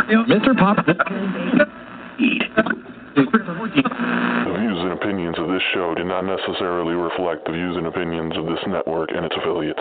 Mr. Pop. The views and opinions of this show do not necessarily reflect the views and opinions of this network and its affiliates.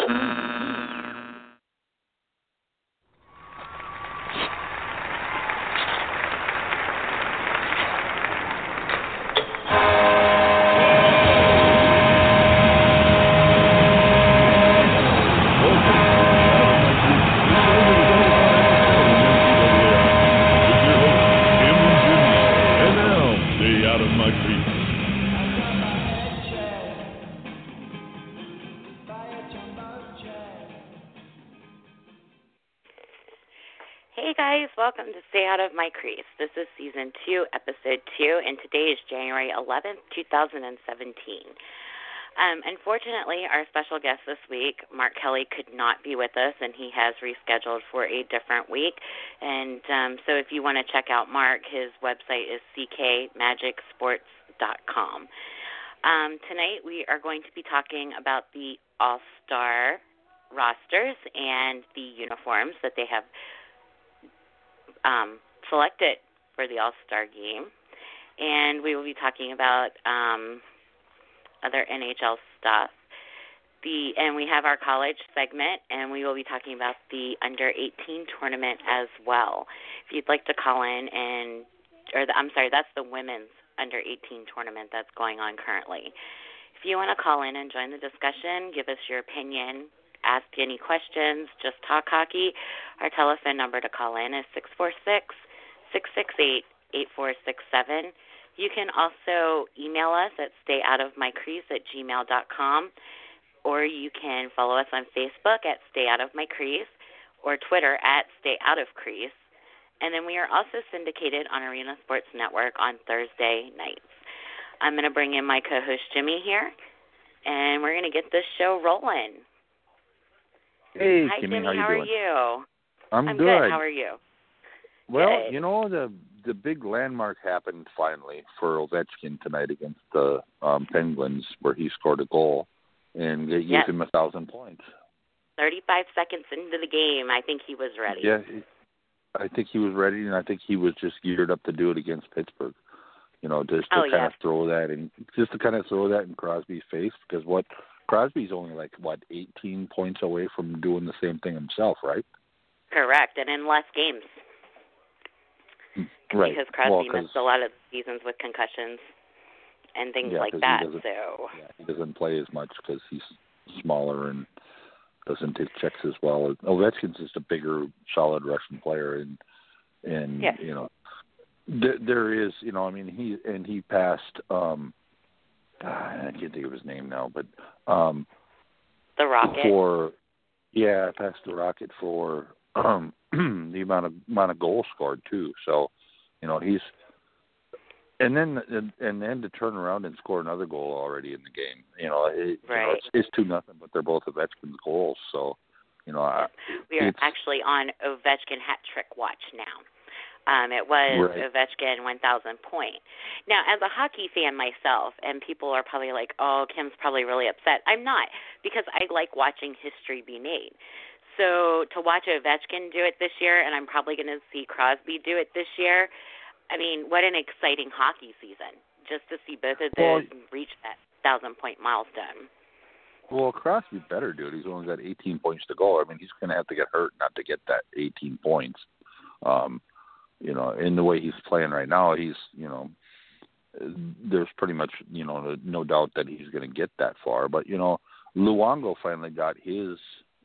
Welcome to Stay Out of My Crease. This is Season 2, Episode 2, and today is January 11th, 2017. Unfortunately, our special guest this week, Mark Kelly, could not be with us, and he has rescheduled for a different week. And so if you want to check out Mark, his website is ckmagicsports.com. Tonight we are going to be talking about the All-Star rosters and the uniforms that they have selected for the All-Star game, and we will be talking about other NHL stuff. And we have our college segment, and we will be talking about the Under-18 tournament as well. If you'd like to call in that's the women's Under-18 tournament that's going on currently. If you want to call in and join the discussion, give us your opinion, ask any questions, just talk hockey, our telephone number to call in is 646-668-8467. You can also email us at stayoutofmycrease@gmail.com, or you can follow us on Facebook at Stay Out of My Crease or Twitter at Stay Out of Crease. And then we are also syndicated on Arena Sports Network on Thursday nights. I'm going to bring in my co-host Jimmy here, and we're going to get this show rolling. Hey, Hi, Kimmy, Jimmy, how are doing? you? I'm good. How are you? Well, good. You know, the big landmark happened finally for Ovechkin tonight against the Penguins, where he scored a goal and gave him 1,000 points. 35 seconds into the game, I think he was ready. Yeah, I think he was ready, and I think he was just geared up to do it against Pittsburgh. You know, just to kind of throw that in Crosby's face, because Crosby's only 18 points away from doing the same thing himself, right? Correct, and in less games. Right. Because Crosby missed a lot of seasons with concussions and things like that. He doesn't play as much because he's smaller and doesn't take checks as well. Ovechkin's just a bigger, solid Russian player, and you know, there is, you know, I mean, he passed. I can't think of his name now, but the Rocket. Passed the Rocket for the amount of goals scored too. So, you know, he's and then to turn around and score another goal already in the game. You know, it's 2-0, but they're both Ovechkin's goals. So, you know, we are actually on Ovechkin hat trick watch now. It was Ovechkin 1,000 point. Now, as a hockey fan myself, and people are probably like, oh, Kim's probably really upset. I'm not, because I like watching history be made. So to watch Ovechkin do it this year, and I'm probably going to see Crosby do it this year, I mean, what an exciting hockey season, just to see both of those reach that 1,000-point milestone. Well, Crosby better do it. He's only got 18 points to go. I mean, he's going to have to get hurt not to get that 18 points. You know, in the way he's playing right now, he's, you know, there's pretty much, you know, no doubt that he's going to get that far. But, you know, Luongo finally got his,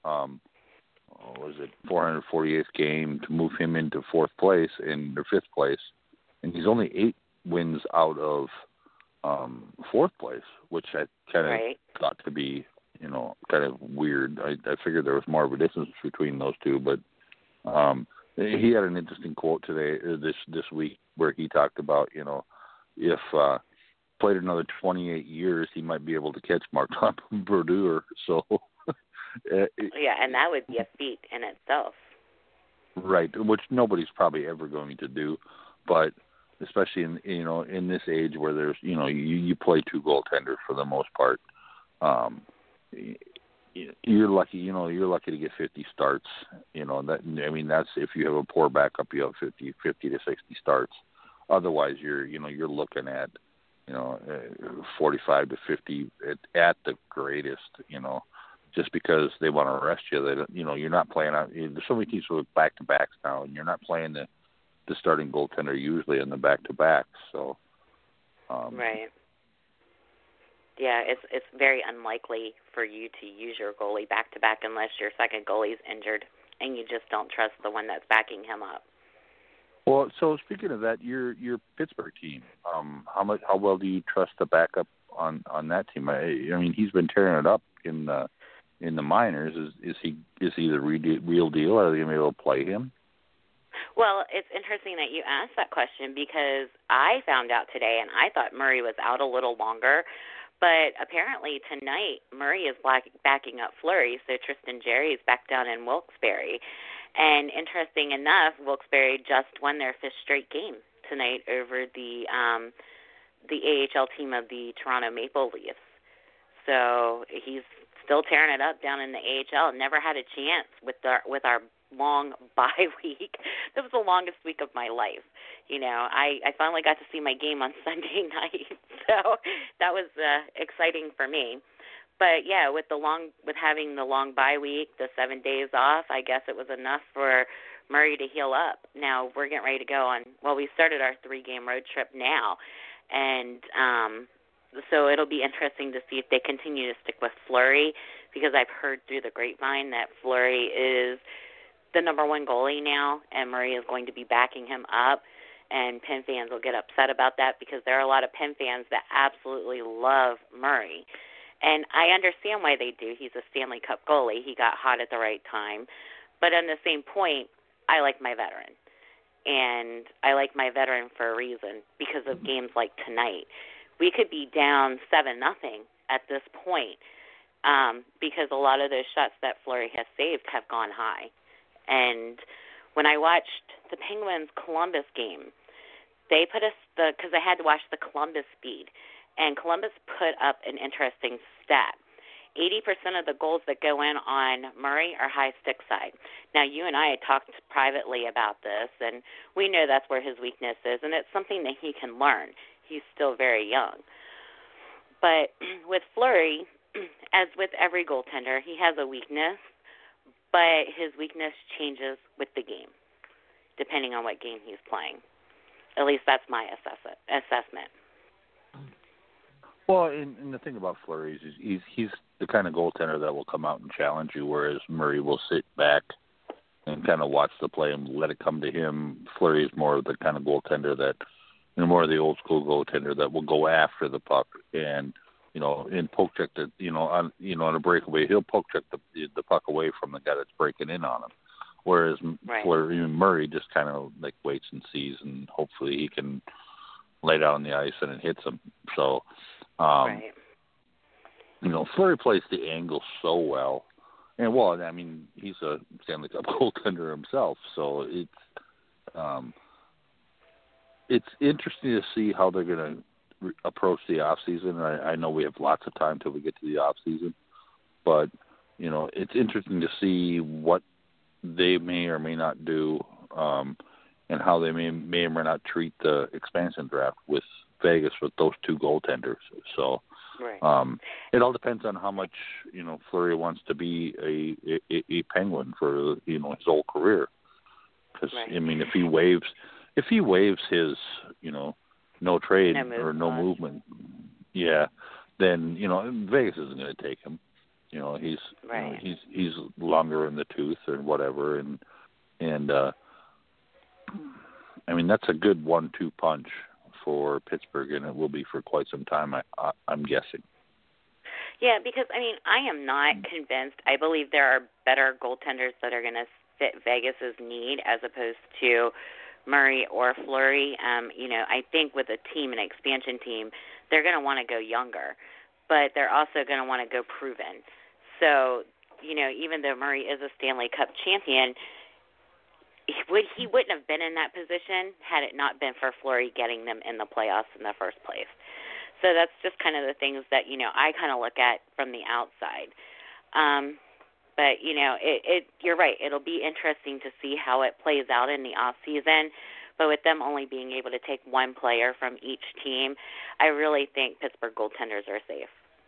448th game to move him into fifth place, and he's only 8 wins out of fourth place, which I kind of thought to be, you know, kind of weird. I figured there was more of a distance between those two, but he had an interesting quote today, this week, where he talked about, you know, if played another 28 years, he might be able to catch Marc-Andre Brodeur. So, and that would be a feat in itself. Right, which nobody's probably ever going to do, but especially in this age where there's, you play two goaltenders for the most part. you're lucky. You're lucky to get 50 starts. That's if you have a poor backup, you have 50 to 60 starts. Otherwise, you're looking at 45 to 50 at the greatest. Just because they want to arrest you, you're not playing out. There's so many teams with back-to-backs now, and you're not playing the starting goaltender usually in the back-to-backs. So, right. Yeah, it's very unlikely for you to use your goalie back-to-back unless your second goalie's injured and you just don't trust the one that's backing him up. Well, so speaking of that, your Pittsburgh team, how well do you trust the backup on that team? I mean, he's been tearing it up in the minors. Is he the real deal? Are they going to be able to play him? Well, it's interesting that you asked that question because I found out today, and I thought Murray was out a little longer, but apparently tonight Murray is backing up Fleury, so Tristan Jarry is back down in Wilkes-Barre. And interesting enough, Wilkes-Barre just won their 5th straight game tonight over the AHL team of the Toronto Maple Leafs. So he's still tearing it up down in the AHL. Never had a chance with our long bye week. That was the longest week of my life. I finally got to see my game on Sunday night, so that was exciting for me. But yeah, with having the long bye week, the 7 days off, I guess it was enough for Murray to heal up. Now we're getting ready to go on. Well, we started our 3-game road trip now, and so it'll be interesting to see if they continue to stick with Fleury, because I've heard through the grapevine that Fleury is the number 1 goalie now, and Murray is going to be backing him up. And Penn fans will get upset about that because there are a lot of Penn fans that absolutely love Murray. And I understand why they do. He's a Stanley Cup goalie. He got hot at the right time. But on the same point, I like my veteran. And I like my veteran for a reason, because of games like tonight. We could be down 7-0 at this point, because a lot of those shots that Fleury has saved have gone high. And when I watched the Penguins-Columbus game, they put us because I had to watch the Columbus feed, and Columbus put up an interesting stat. 80% of the goals that go in on Murray are high stick side. Now, you and I had talked privately about this, and we know that's where his weakness is, and it's something that he can learn. He's still very young. But with Fleury, as with every goaltender, he has a weakness, but his weakness changes with the game, depending on what game he's playing. At least that's my assessment. Well, and the thing about Fleury is he's the kind of goaltender that will come out and challenge you, whereas Murray will sit back and kind of watch the play and let it come to him. Fleury is more of the kind of goaltender that, more of the old school goaltender that will go after the puck and, and poke check on a breakaway. He'll poke check the puck away from the guy that's breaking in on him. Whereas Murray just kind of like waits and sees, and hopefully he can lay down on the ice and it hits him. So, Fleury plays the angle so well. And, he's a Stanley Cup goaltender himself. So it's interesting to see how they're going to approach the off season. I know we have lots of time till we get to the off season, but it's interesting to see what they may or may not do, and how they may or may not treat the expansion draft with Vegas with those 2 goaltenders. So it all depends on how much Fleury wants to be a Penguin for his whole career. Because if he waives his no trade or no movement, then Vegas isn't going to take him. He's longer in the tooth or whatever, and that's a good 1-2 punch for Pittsburgh, and it will be for quite some time, I'm guessing. Yeah, because I am not convinced. I believe there are better goaltenders that are going to fit Vegas's need as opposed to Murray or Fleury. I think with a team, an expansion team, they're going to want to go younger, but they're also going to want to go proven. So, even though Murray is a Stanley Cup champion, he wouldn't have been in that position had it not been for Fleury getting them in the playoffs in the first place. So that's just kind of the things that, I kind of look at from the outside. But, you're right. It'll be interesting to see how it plays out in the off season. But with them only being able to take one player from each team, I really think Pittsburgh goaltenders are safe.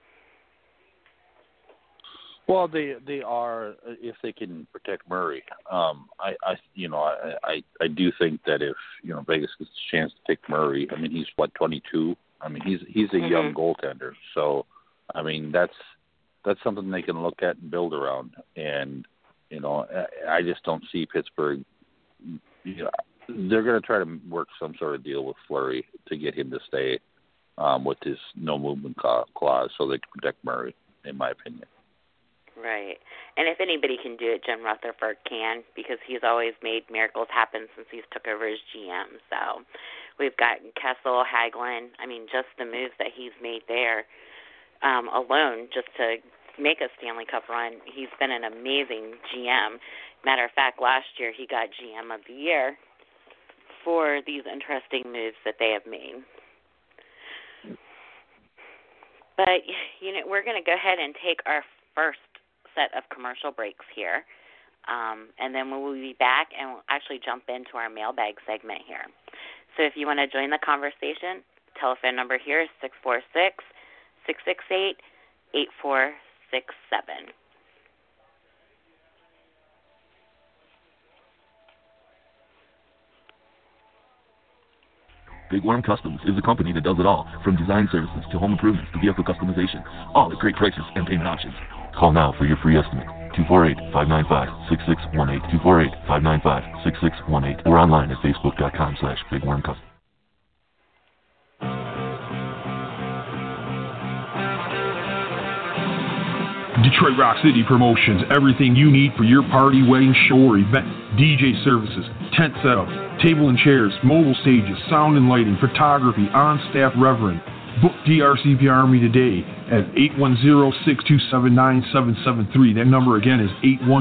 Well, they are if they can protect Murray. I do think that if Vegas gets a chance to take Murray, I mean he's 22. I mean he's a young goaltender, so I mean that's something they can look at and build around. And I just don't see Pittsburgh. They're going to try to work some sort of deal with Fleury to get him to stay with his no movement clause, so they can protect Murray, in my opinion. Right. And if anybody can do it, Jim Rutherford can, because he's always made miracles happen since he's took over as GM. So we've got Kessel, Hagelin. I mean, just the moves that he's made there alone, just to make a Stanley Cup run, he's been an amazing GM. Matter of fact, last year he got GM of the year for these interesting moves that they have made. But, we're going to go ahead and take our first set of commercial breaks here, and then we'll be back and we'll actually jump into our mailbag segment here. So if you want to join the conversation, telephone number here is 646-668-8467. Big Worm Customs is a company that does it all, from design services to home improvements to vehicle customization, all at great prices and payment options. Call now for your free estimate, 248-595-6618, 248-595-6618, or online at facebook.com/bigwormcustom. Detroit Rock City Promotions, everything you need for your party, wedding, show, or event. DJ services, tent setup, table and chairs, mobile stages, sound and lighting, photography, on-staff reverend. Book DRCP Army today at 810-627-9773. That number again is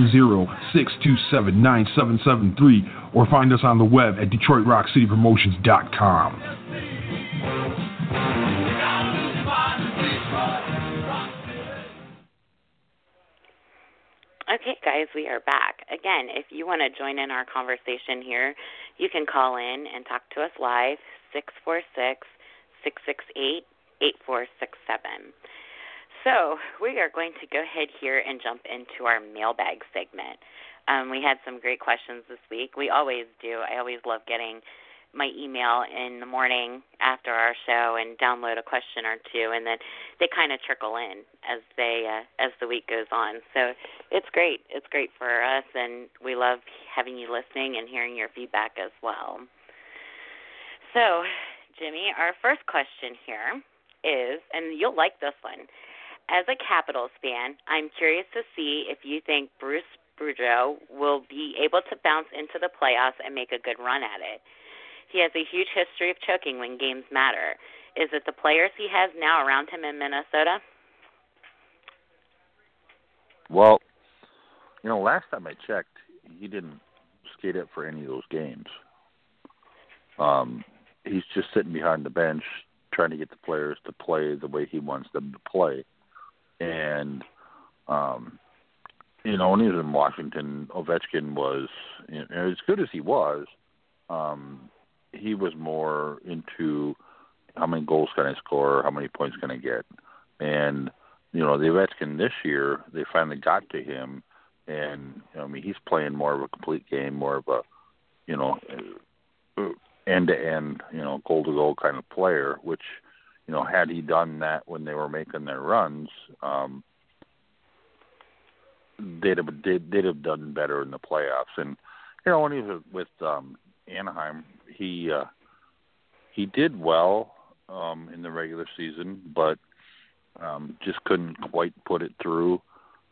810-627-9773. Or find us on the web at DetroitRockCityPromotions.com. Okay, guys, we are back. Again, if you want to join in our conversation here, you can call in and talk to us live, 646-668-8467. So we are going to go ahead here and jump into our mailbag segment. We had some great questions this week. We always do. I always love getting my email in the morning after our show and download a question or two, and then they kind of trickle in as the week goes on. So it's great. It's great for us, and we love having you listening and hearing your feedback as well. So, Jimmy, our first question here is, and you'll like this one, as a Capitals fan, I'm curious to see if you think Bruce Boudreau will be able to bounce into the playoffs and make a good run at it. He has a huge history of choking when games matter. Is it the players he has now around him in Minnesota? Well, last time I checked, he didn't skate up for any of those games. He's just sitting behind the bench trying to get the players to play the way he wants them to play. And, when he was in Washington, Ovechkin was, as good as he was, he was more into how many goals can I score, how many points can I get. And, the Ovechkin this year, they finally got to him, and, he's playing more of a complete game, more of a, end-to-end, goal-to-goal kind of player, which, had he done that when they were making their runs, they'd have done better in the playoffs. And, when he was with Anaheim, he did well in the regular season, but just couldn't quite put it through.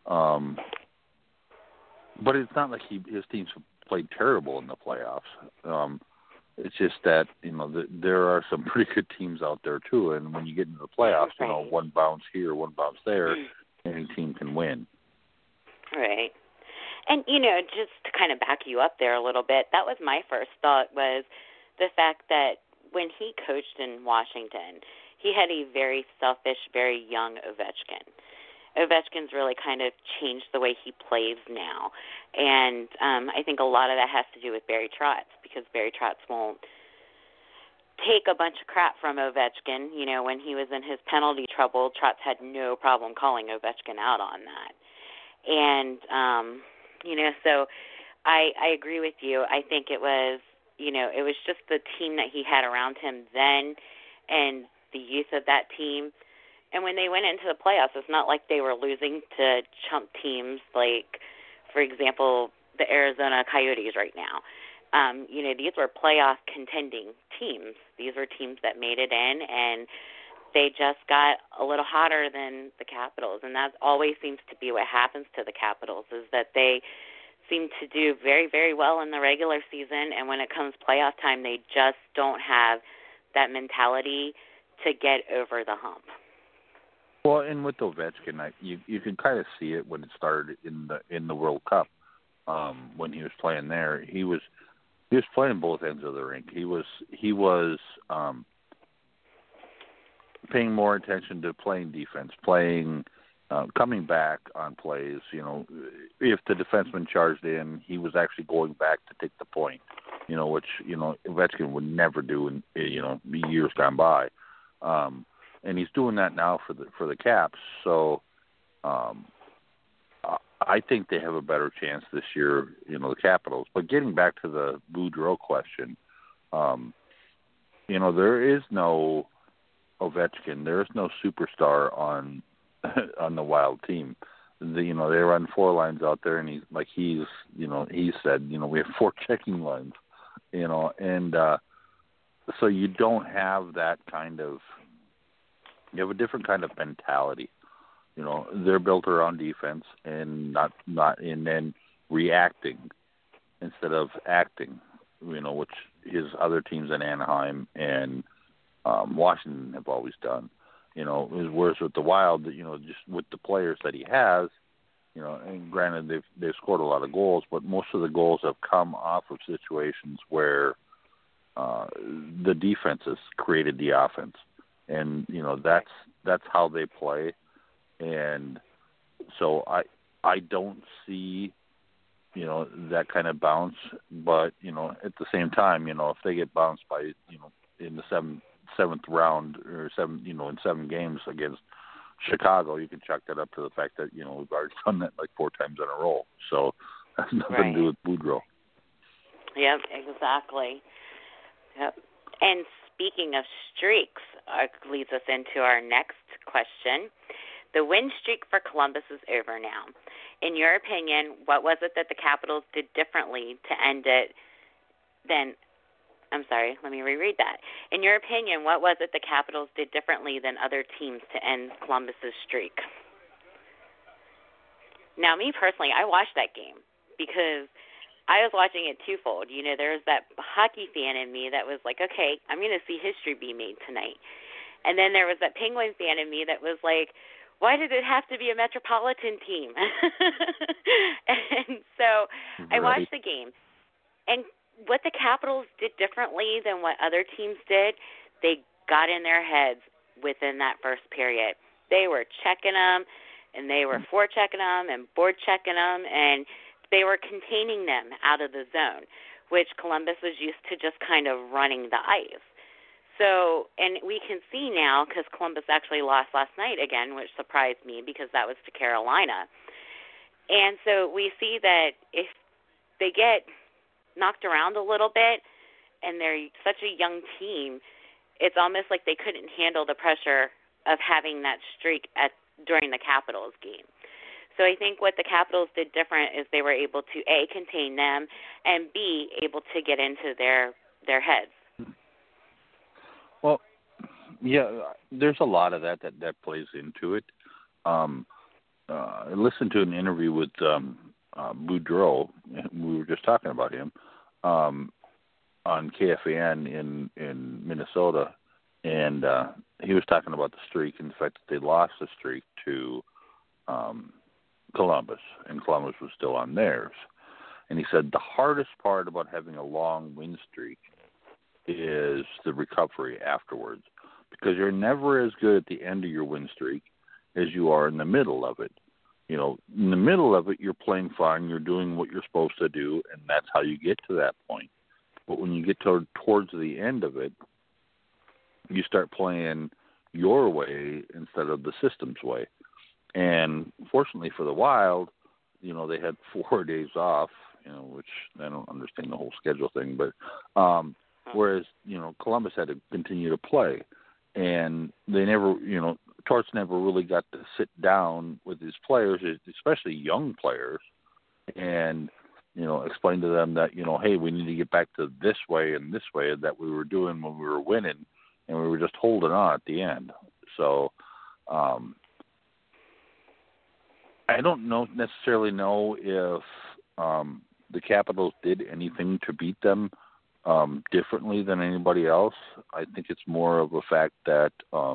But it's not like his teams played terrible in the playoffs. It's just that there are some pretty good teams out there too, and when you get into the playoffs, right. One bounce here, one bounce there, any team can win. Right. And, just to kind of back you up there a little bit, that was my first thought, was the fact that when he coached in Washington, he had a very selfish, very young Ovechkin. Ovechkin's really kind of changed the way he plays now. And I think a lot of that has to do with Barry Trotz, because Barry Trotz won't take a bunch of crap from Ovechkin. You know, when he was in his penalty trouble, Trotz had no problem calling Ovechkin out on that. And, you know, so I agree with you. I think it was, you know, it was just the team that he had around him then and the youth of that team. And when they went into the playoffs, it's not like they were losing to chump teams like, for example, the Arizona Coyotes right now. You know, these were playoff contending teams. These were teams that made it in, and they just got a little hotter than the Capitals. And that always seems to be what happens to the Capitals, is that they seem to do very, very well in the regular season, and when it comes playoff time, they just don't have that mentality to get over the hump. Well, and with Ovechkin, you can kind of see it when it started in the World Cup. When he was playing there, he was playing both ends of the rink. He was paying more attention to playing defense, coming back on plays. You know, if the defenseman charged in, he was actually going back to take the point. You know, which Ovechkin would never do in years gone by. And he's doing that now for the Caps. So I think they have a better chance this year, you know, the Capitals. But getting back to the Boudreau question, you know, there is no Ovechkin, there is no superstar on the Wild team. They run 4 lines out there, and he said, you know, we have 4 checking lines, you know, and so you don't have that kind of. You have a different kind of mentality. You know, they're built around defense and not and then reacting instead of acting. You know, which his other teams in Anaheim and Washington have always done. You know, whereas with the Wild, you know, just with the players that he has, you know, and granted they've scored a lot of goals, but most of the goals have come off of situations where the defense has created the offense. And, you know, that's how they play. And so I don't see, you know, that kind of bounce. But, you know, at the same time, you know, if they get bounced by, you know, in the seventh round or in 7 games against Chicago, you can chalk that up to the fact that, you know, we've already done that like 4 times in a row. So that's nothing to do with Boudreau. Yep, exactly. Yep. And speaking of streaks, leads us into our next question. The win streak for Columbus is over now. In your opinion, what was it that the Capitals did differently to end it than – I'm sorry, let me reread that. In your opinion, what was it the Capitals did differently than other teams to end Columbus's streak? Now, me personally, I watched that game because – I was watching it twofold. You know, there was that hockey fan in me that was like, okay, I'm going to see history be made tonight. And then there was that Penguin fan in me that was like, why did it have to be a metropolitan team? And so I watched the game. And what the Capitals did differently than what other teams did, they got in their heads within that first period. They were checking them, and they were forechecking them and board checking them, and they were containing them out of the zone, which Columbus was used to just kind of running the ice. So, and we can see now, because Columbus actually lost last night again, which surprised me because that was to Carolina. And so we see that if they get knocked around a little bit and they're such a young team, it's almost like they couldn't handle the pressure of having that streak during the Capitals game. So I think what the Capitals did different is they were able to, A, contain them, and B, able to get into their heads. Well, yeah, there's a lot of that plays into it. I listened to an interview with Boudreau. We were just talking about him on KFAN in Minnesota, and he was talking about the streak and the fact that they lost the streak to Columbus, and Columbus was still on theirs. And he said the hardest part about having a long win streak is the recovery afterwards, because you're never as good at the end of your win streak. as you are in the middle of it. In the middle of it, you're playing fine, you're doing what you're supposed to do, and that's how you get to that point. But when you get towards the end of it, you start playing your way instead of the system's way. And fortunately for the Wild, they had 4 days off, which I don't understand the whole schedule thing, but whereas, Columbus had to continue to play. And they never, Torts never really got to sit down with his players, especially young players, and, explain to them that, hey, we need to get back to this way and this way that we were doing when we were winning, and we were just holding on at the end. So I don't necessarily know if the Capitals did anything to beat them differently than anybody else. I think it's more of a fact that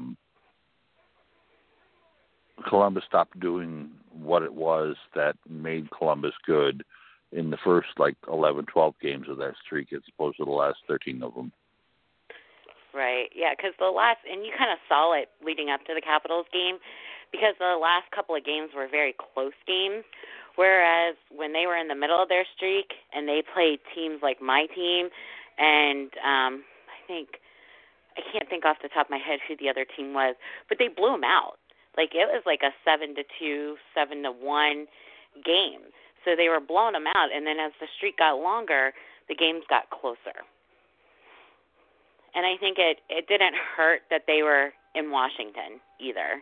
Columbus stopped doing what it was that made Columbus good in the first 11, 12 games of that streak as opposed to the last 13 of them. Right, yeah, because and you kind of saw it leading up to the Capitals game, because the last couple of games were very close games, whereas when they were in the middle of their streak and they played teams like my team, and I can't think off the top of my head who the other team was, but they blew them out. It was like a 7-2, 7-1 game. So they were blowing them out, and then as the streak got longer, the games got closer. And I think it didn't hurt that they were in Washington either.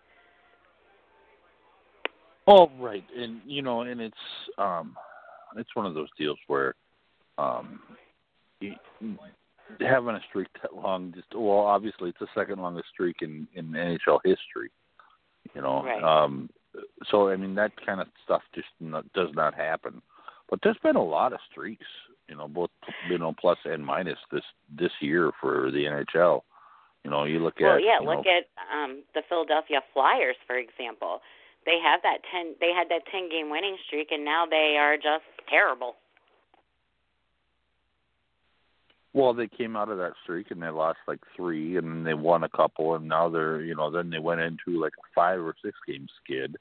Oh, right. And, and it's one of those deals where having a streak that long, obviously it's the second longest streak in NHL history, Right. So, that kind of stuff just does not happen. But there's been a lot of streaks, both, plus and minus this year for the NHL. You look at... look at the Philadelphia Flyers, for example. They had that 10-game winning streak, and now they are just terrible. Well, they came out of that streak and they lost 3, and then they won a couple, and now they're, then they went into a 5 or 6 game skid.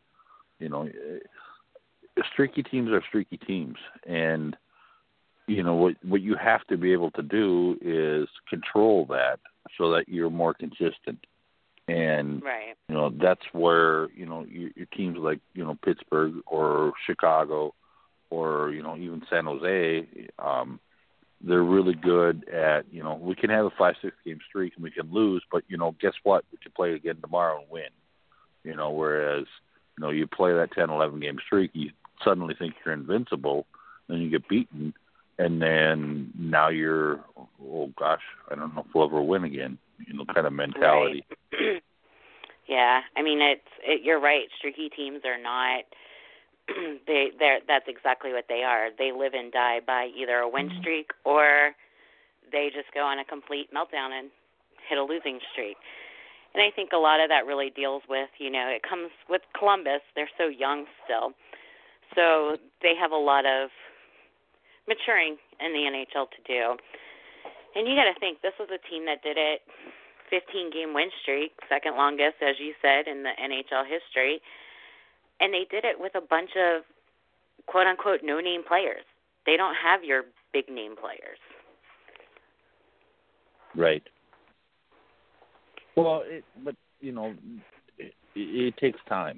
Streaky teams are streaky teams, and what you have to be able to do is control that so that you're more consistent. And right. That's where your teams like Pittsburgh or Chicago or even San Jose, they're really good at we can have a 5-6 game streak and we can lose, but guess what, we can play again tomorrow and win. Whereas you play that 10-11 game streak, you suddenly think you're invincible, then you get beaten, and then now you're, oh gosh, I don't know if we'll ever win again, kind of mentality. Right. Yeah, you're right. Streaky teams are not. That's exactly what they are. They live and die by either a win streak or they just go on a complete meltdown and hit a losing streak. And I think a lot of that really deals with, it comes with Columbus. They're so young still. So they have a lot of maturing in the NHL to do. And you got to think, this was a team that did it 15-game win streak, second longest, as you said, in the NHL history. And they did it with a bunch of, quote-unquote, no-name players. They don't have your big-name players. Right. Well, it takes time.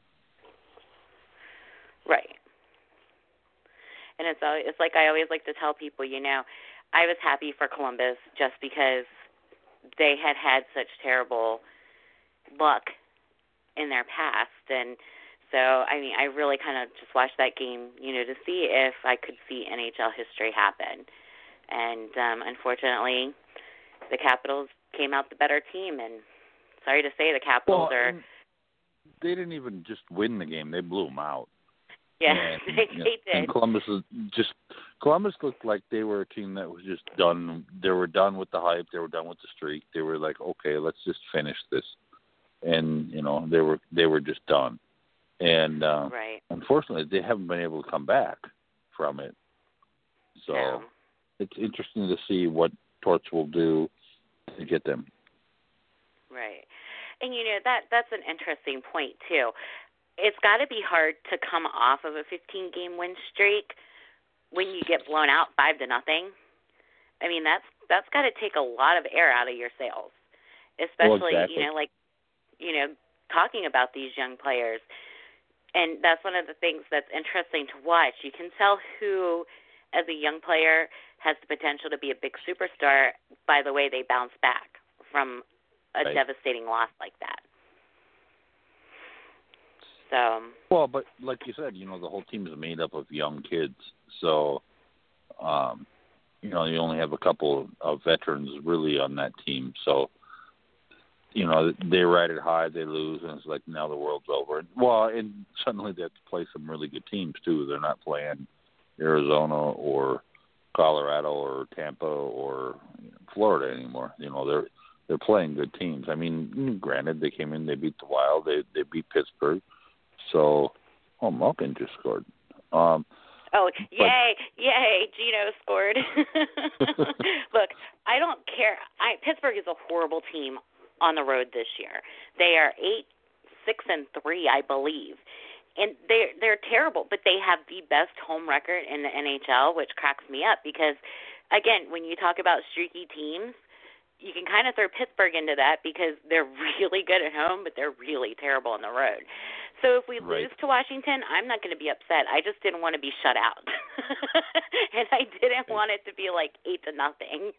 Right. And it's like I always like to tell people, I was happy for Columbus just because they had such terrible luck in their past. And so, I really kind of just watched that game, to see if I could see NHL history happen. And unfortunately, the Capitals came out the better team. And sorry to say, the Capitals are... They didn't even just win the game. They blew them out. Yeah, and, they did. And Columbus looked like they were a team that was just done. They were done with the hype. They were done with the streak. They were like, okay, let's just finish this. And, they were just done. And right. Unfortunately, they haven't been able to come back from it. So no. It's interesting to see what Torts will do to get them. Right. And, that's an interesting point, too. It's got to be hard to come off of a 15-game win streak when you get blown out 5-0. I mean, that's got to take a lot of air out of your sails, especially, talking about these young players. And that's one of the things that's interesting to watch. You can tell who, as a young player, has the potential to be a big superstar by the way they bounce back from a devastating loss like that. So. Well, but like you said, the whole team is made up of young kids. So, you only have a couple of veterans really on that team. So, they ride it high, they lose, and it's like now the world's over. Well, and suddenly they have to play some really good teams too. They're not playing Arizona or Colorado or Tampa or Florida anymore. They're playing good teams. I mean, granted, they came in, they beat the Wild, they beat Pittsburgh. So, Malkin just scored. Yay! Gino scored. Look, I don't care. Pittsburgh is a horrible team on the road this year. They are 8-6-3, I believe, and they're terrible. But they have the best home record in the NHL, which cracks me up because, again, when you talk about streaky teams, you can kind of throw Pittsburgh into that because they're really good at home, but they're really terrible on the road. So if we lose to Washington, I'm not going to be upset. I just didn't want to be shut out. And I didn't want it to be like 8-0.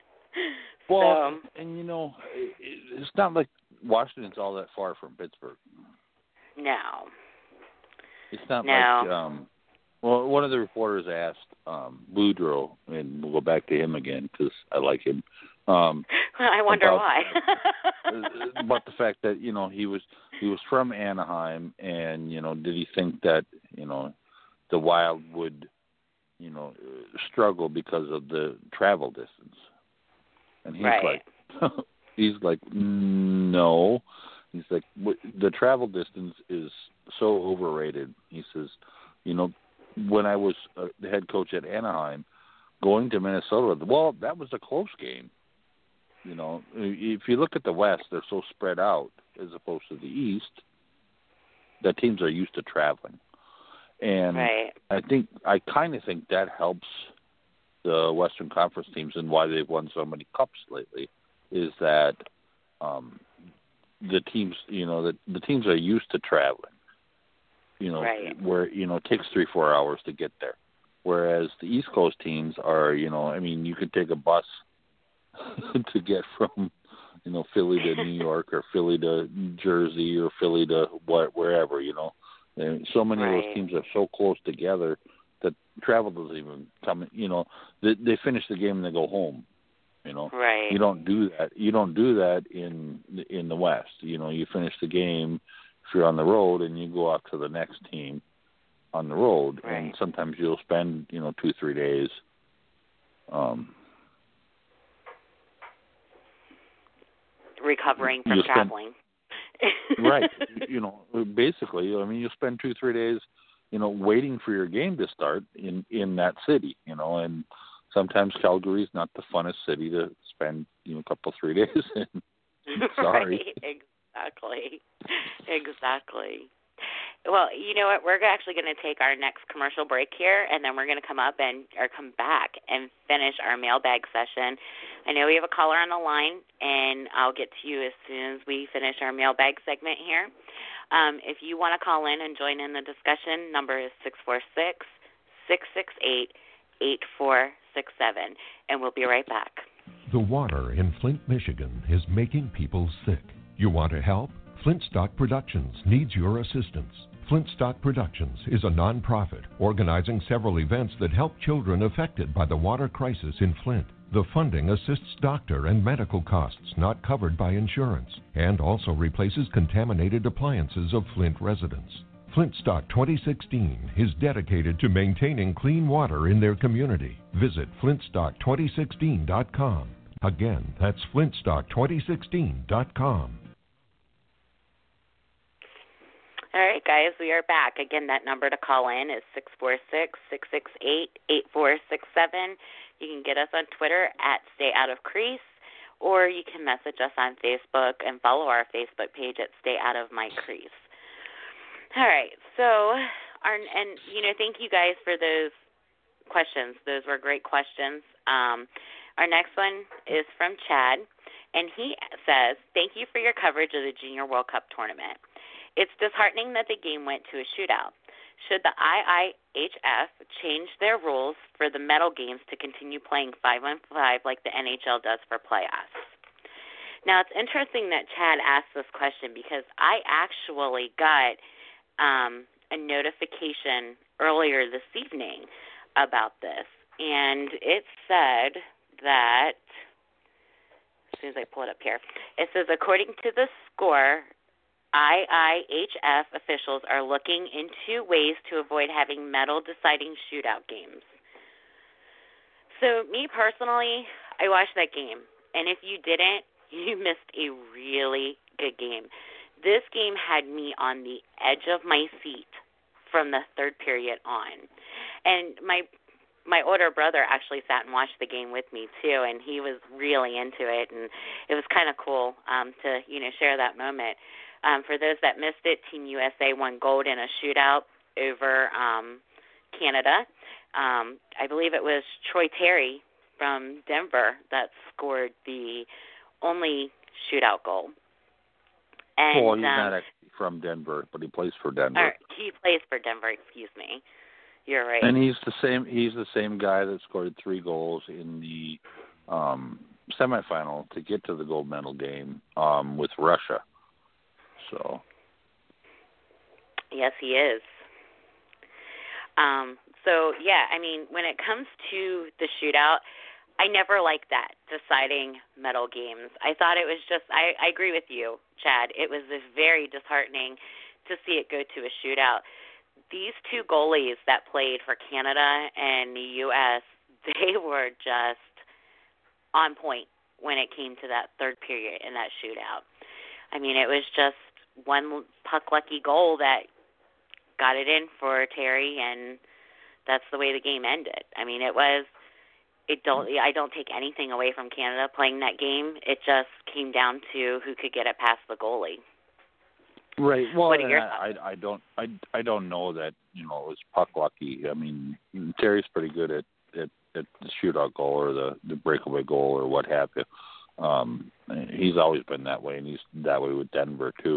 Well, and it's not like Washington's all that far from Pittsburgh. No. It's not like, well, one of the reporters asked Boudreau, and we'll go back to him again because I like him. I wonder why. About the fact that, he was from Anaheim, and, did he think that, the Wild would, struggle because of the travel distance? And he's like, no. He's like, the travel distance is so overrated. He says, when I was the head coach at Anaheim, going to Minnesota, well, that was a close game. If you look at the West, they're so spread out as opposed to the East that teams are used to traveling. And I kind of think that helps the Western Conference teams and why they've won so many cups lately is that the teams, the teams are used to traveling. Where it takes 3-4 hours to get there, whereas the East Coast teams are, you could take a bus to get from, Philly to New York or Philly to Jersey or Philly to wherever, And so many of those teams are so close together that travel doesn't even come. They finish the game and they go home. You don't do that. You don't do that in the West. You finish the game if you're on the road and you go out to the next team on the road, and sometimes you'll spend 2-3 days. Recovering from traveling. Right. Basically, you spend 2-3 days, waiting for your game to start in that city, and sometimes Calgary's not the funnest city to spend, a couple 3 days in. Sorry. Exactly. Well, you know what? We're actually going to take our next commercial break here, and then we're going to come back and finish our mailbag session. I know we have a caller on the line, and I'll get to you as soon as we finish our mailbag segment here. If you want to call in and join in the discussion, number is 646-668-8467, and we'll be right back. The water in Flint, Michigan is making people sick. You want to help? Flintstock Productions needs your assistance. Flintstock Productions is a nonprofit organizing several events that help children affected by the water crisis in Flint. The funding assists doctor and medical costs not covered by insurance and also replaces contaminated appliances of Flint residents. Flintstock 2016 is dedicated to maintaining clean water in their community. Visit flintstock2016.com. Again, that's flintstock2016.com. All right, guys, we are back. Again, that number to call in is 646-668-8467. You can get us on Twitter at StayOutOfCrease or you can message us on Facebook and follow our Facebook page at Stay Out of My Crease. All right, so, thank you guys for those questions. Those were great questions. Our next one is from Chad, and he says, thank you for your coverage of the Junior World Cup tournament. It's disheartening that the game went to a shootout. Should the IIHF change their rules for the medal games to continue playing 5-on-5 like the NHL does for playoffs? Now, it's interesting that Chad asked this question because I actually got a notification earlier this evening about this, and it said that, as soon as I pull it up here, it says, according to the score, IIHF officials are looking into ways to avoid having medal-deciding shootout games. So, me personally, I watched that game, and if you didn't, you missed a really good game. This game had me on the edge of my seat from the third period on. And my older brother actually sat and watched the game with me, too, and he was really into it, and it was kind of cool to, share that moment. For those that missed it, Team USA won gold in a shootout over Canada. I believe it was Troy Terry from Denver that scored the only shootout goal. And, well, he's not actually from Denver, but he plays for Denver. He plays for Denver, excuse me. You're right. And he's the same guy that scored 3 goals in the semifinal to get to the gold medal game with Russia. So. Yes, he is. When it comes to the shootout, I never liked that, deciding medal games. I thought it was just, I agree with you, Chad. It was very disheartening to see it go to a shootout. These 2 goalies that played for Canada and the U.S., they were just on point when it came to that third period in that shootout. I mean, it was just one puck-lucky goal that got it in for Terry, and that's the way the game ended. I mean, I don't take anything away from Canada playing that game. It just came down to who could get it past the goalie. Right. Well, what are your thoughts? I don't know that it was puck lucky. I mean, Terry's pretty good at the shootout goal or the breakaway goal or what have you. He's always been that way, and he's that way with Denver too.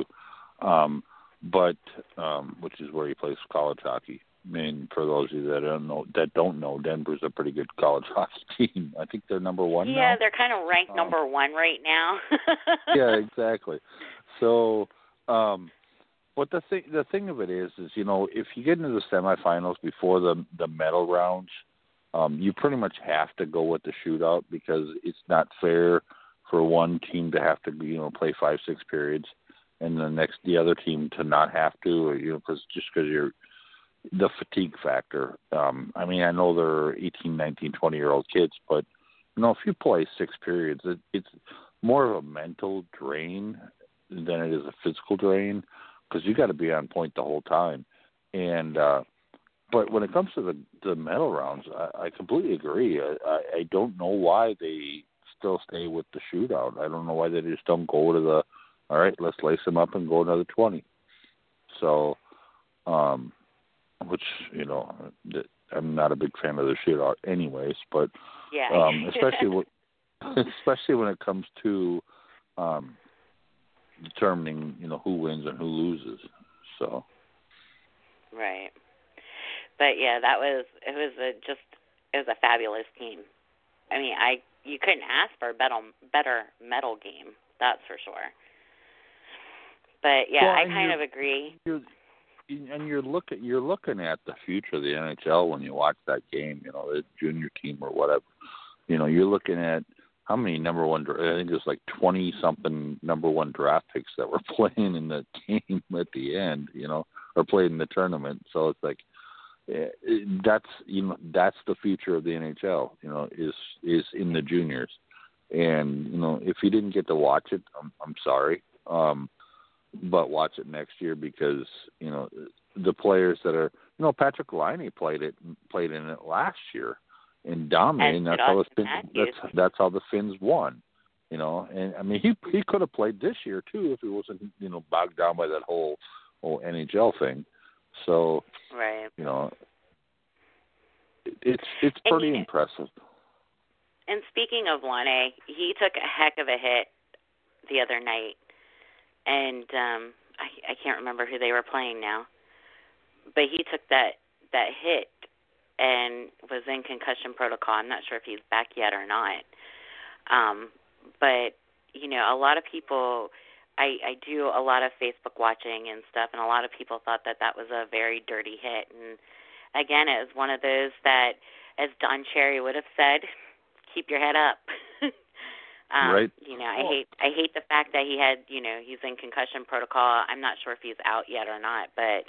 Which is where he plays college hockey. I mean, for those of you that don't know, Denver's a pretty good college hockey team. I think they're number 1 now. Yeah, they're kind of ranked number 1 right now. Yeah, exactly. So, but the thing of it is if you get into the semifinals before the medal rounds, you pretty much have to go with the shootout because it's not fair for one team to have to play 5-6 periods, and the other team to not have to, because you're the fatigue factor. I mean, I know they're 18, 19, 20-year-old kids, but if you play 6 periods, it's more of a mental drain than it is a physical drain because you got to be on point the whole time. And but when it comes to the medal rounds, I completely agree. I don't know why they still stay with the shootout. I don't know why they just don't go to all right, let's lace them up and go another 20. So, which, I'm not a big fan of the shootout anyways, but yeah. especially when it comes to determining, who wins and who loses. So. Right. But yeah, it was a fabulous team. I mean, you couldn't ask for a better medal game, that's for sure. But yeah, I kind of agree. You're looking at the future of the NHL when you watch that game. The junior team or whatever. You're looking at how many number 1. I think there's like 20-something number 1 draft picks that were playing in the game at the end. Or played in the tournament. So it's like that's the future of the NHL. Is in the juniors. And if you didn't get to watch it, I'm sorry. But watch it next year because the players that are Patrick Laine played in it last year and dominated. That's how the Finns won. And I mean, he could have played this year too if he wasn't, bogged down by that whole NHL thing. So, right. It's pretty impressive. And speaking of Laine, he took a heck of a hit the other night, and I can't remember who they were playing now, but he took that hit and was in concussion protocol. I'm not sure if he's back yet or not. But, a lot of people, I do a lot of Facebook watching and stuff, and a lot of people thought that was a very dirty hit. And, again, it was one of those that, as Don Cherry would have said, keep your head up. Right. I hate the fact that he had, he's in concussion protocol. I'm not sure if he's out yet or not, but,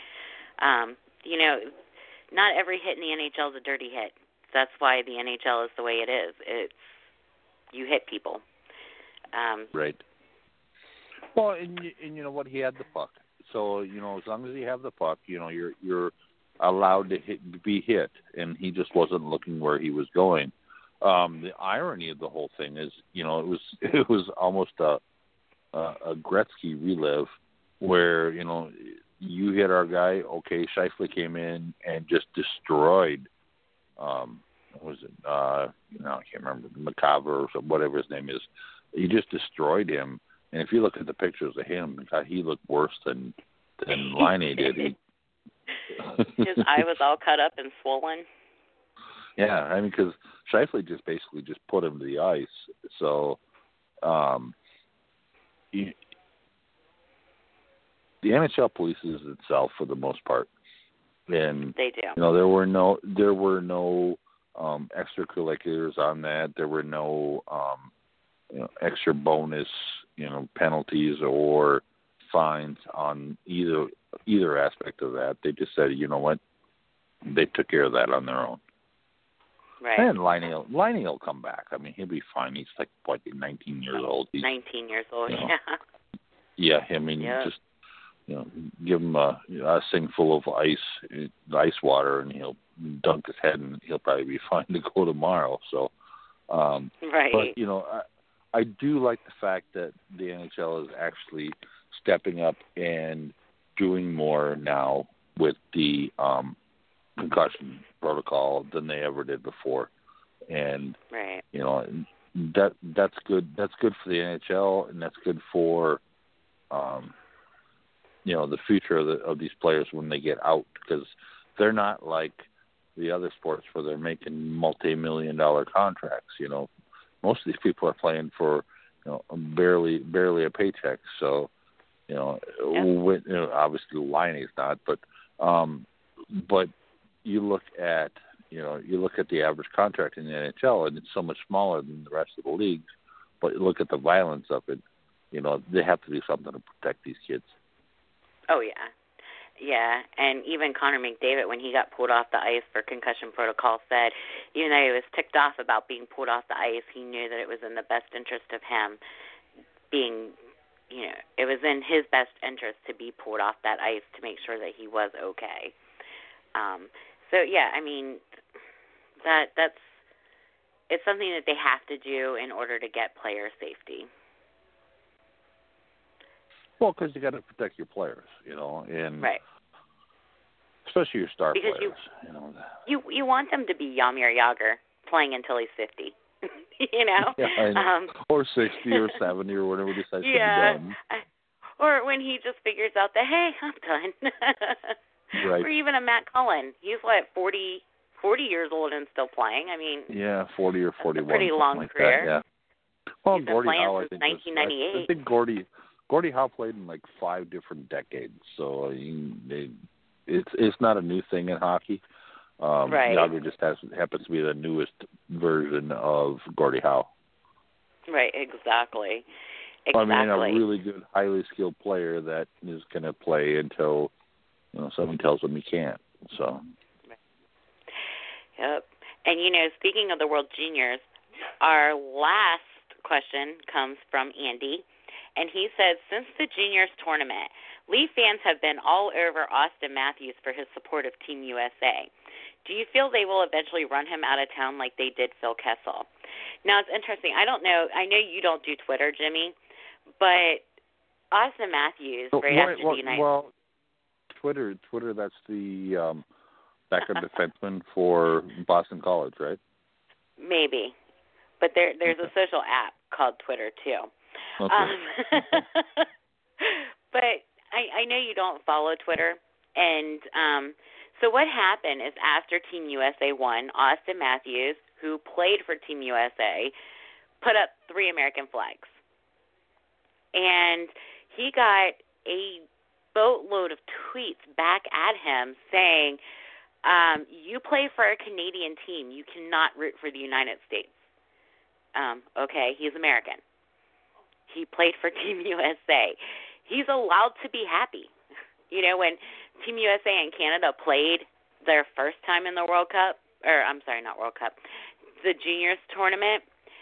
not every hit in the NHL is a dirty hit. That's why the NHL is the way it is. It's you hit people. Right. Well, and you know what? He had the puck. So, as long as you have the puck, you're allowed to be hit, and he just wasn't looking where he was going. The irony of the whole thing is, it was almost a Gretzky relive where, you hit our guy, okay, Scheifele came in and just destroyed, what was it, I can't remember, McCaver or whatever his name is. He just destroyed him. And if you look at the pictures of him, God, he looked worse than Laine did. His eye was all cut up and swollen. Yeah, I mean, because Scheifele just basically just put him to the ice. So, the NHL polices itself for the most part, and they do. There were no extracurriculars on that. There were no extra bonus penalties or fines on either aspect of that. They just said, you know what, they took care of that on their own. Right. And Laine will come back. I mean, he'll be fine. He's like 19 years old. He's 19 years old. Yeah. I mean, just give him a sink full of ice water, and he'll dunk his head, and he'll probably be fine to go tomorrow. So, right. But I do like the fact that the NHL is actually stepping up and doing more now with the concussion protocol than they ever did before, and right. That's good. That's good for the NHL, and that's good for the future of these players when they get out, because they're not like the other sports where they're making multi-million-dollar contracts. Most of these people are playing for barely a paycheck. So obviously Laine's not, but you look at the average contract in the NHL, and it's so much smaller than the rest of the leagues. But you look at the violence of it. They have to do something to protect these kids. Oh yeah. Yeah, and even Connor McDavid, when he got pulled off the ice for concussion protocol, said even though he was ticked off about being pulled off the ice, he knew that it was in the best interest of him being, it was in his best interest to be pulled off that ice to make sure that he was okay. So, yeah, I mean, it's something that they have to do in order to get player safety. Well, because you got to protect your players, and right. Especially your star because players. You want them to be Jaromir Jagr playing until he's 50, Yeah, or 60 or 70 or whatever he decides to be done. Or when he just figures out that, hey, I'm done. Right. Or even a Matt Cullen. He's 40 years old and still playing. I mean, 40 or 41. That's a pretty long like career. That, yeah. Well, He's been Gordie playing Howe, since 1998. I think Gordie Howe played in like 5 different decades, so it's not a new thing in hockey. Right. Jagr just happens to be the newest version of Gordie Howe. Right, exactly. I mean, a really good, highly skilled player that is going to play until someone tells him he can't. So. Yep. And speaking of the World Juniors, our last question comes from Andy. And he says, since the Juniors tournament, Leaf fans have been all over Austin Matthews for his support of Team USA. Do you feel they will eventually run him out of town like they did Phil Kessel? Now, it's interesting. I don't know. I know you don't do Twitter, Jimmy, but Austin Matthews, after the United... Well, Twitter, that's the backup defenseman for Boston College, right? Maybe. But there's a social app called Twitter, too. Okay. But I know you don't follow Twitter, and so what happened is after Team USA won, Austin Matthews, who played for Team USA, put up 3 American flags. And he got a boatload of tweets back at him saying, you play for a Canadian team. You cannot root for the United States. Okay, he's American. He played for Team USA. He's allowed to be happy. You know, when Team USA and Canada played their first time in the World Cup, or I'm sorry, not World Cup, the juniors tournament,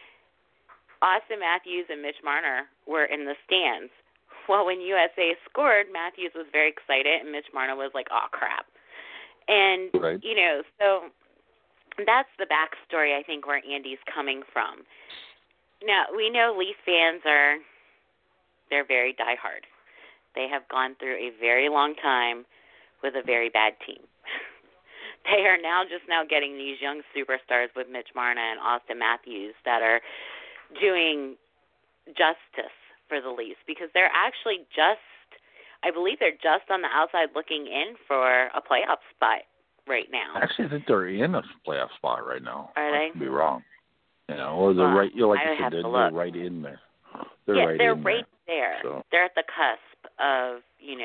Austin Matthews and Mitch Marner were in the stands. Well, when USA scored, Matthews was very excited, and Mitch Marner was like, oh, crap. And, right. You know, so that's the backstory, I think, where Andy's coming from. Now, we know Leaf fans they're very diehard. They have gone through a very long time with a very bad team. They are now getting these young superstars with Mitch Marner and Austin Matthews that are doing justice for the Leafs, because they're actually I believe they're just on the outside looking in for a playoff spot right now. Actually, I think they're in a playoff spot right now. Are they? I could be wrong. You know, or they're right. You know, like you said, they're right in there. They're right there. So. They're at the cusp of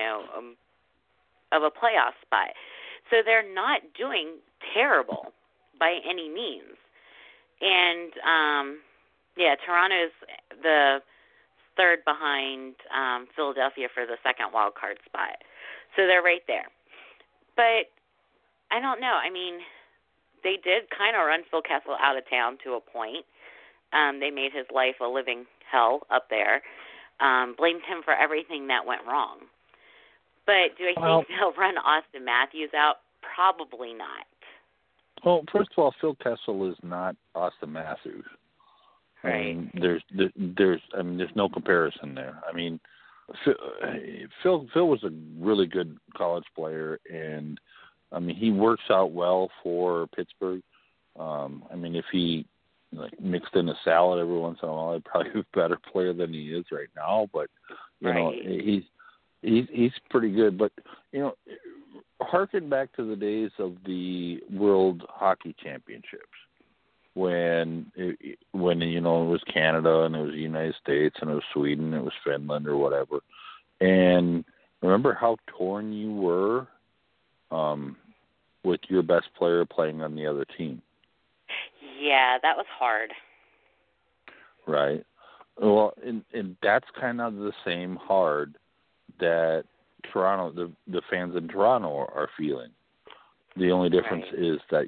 of a playoff spot. So they're not doing terrible by any means. And Toronto's the third behind Philadelphia for the second wild card spot. So they're right there. But I don't know. I mean, they did kind of run Phil Kessel out of town to a point. They made his life a living hell up there. Blamed him for everything that went wrong. But do I think they'll run Austin Matthews out? Probably not. Well, first of all, Phil Kessel is not Austin Matthews. Right. I mean, there's no comparison there. I mean, Phil was a really good college player, and I mean, he works out well for Pittsburgh. I mean, if he mixed in a salad every once in a while, he'd probably be a better player than he is right now. But you know, he's pretty good. But you know, harken back to the days of the World Hockey Championships, when it was Canada and it was the United States and it was Sweden, it was Finland or whatever. And remember how torn you were with your best player playing on the other team. Yeah, that was hard. Right. Well, and that's kind of the same hard that Toronto, the fans in Toronto are feeling. The only difference is that,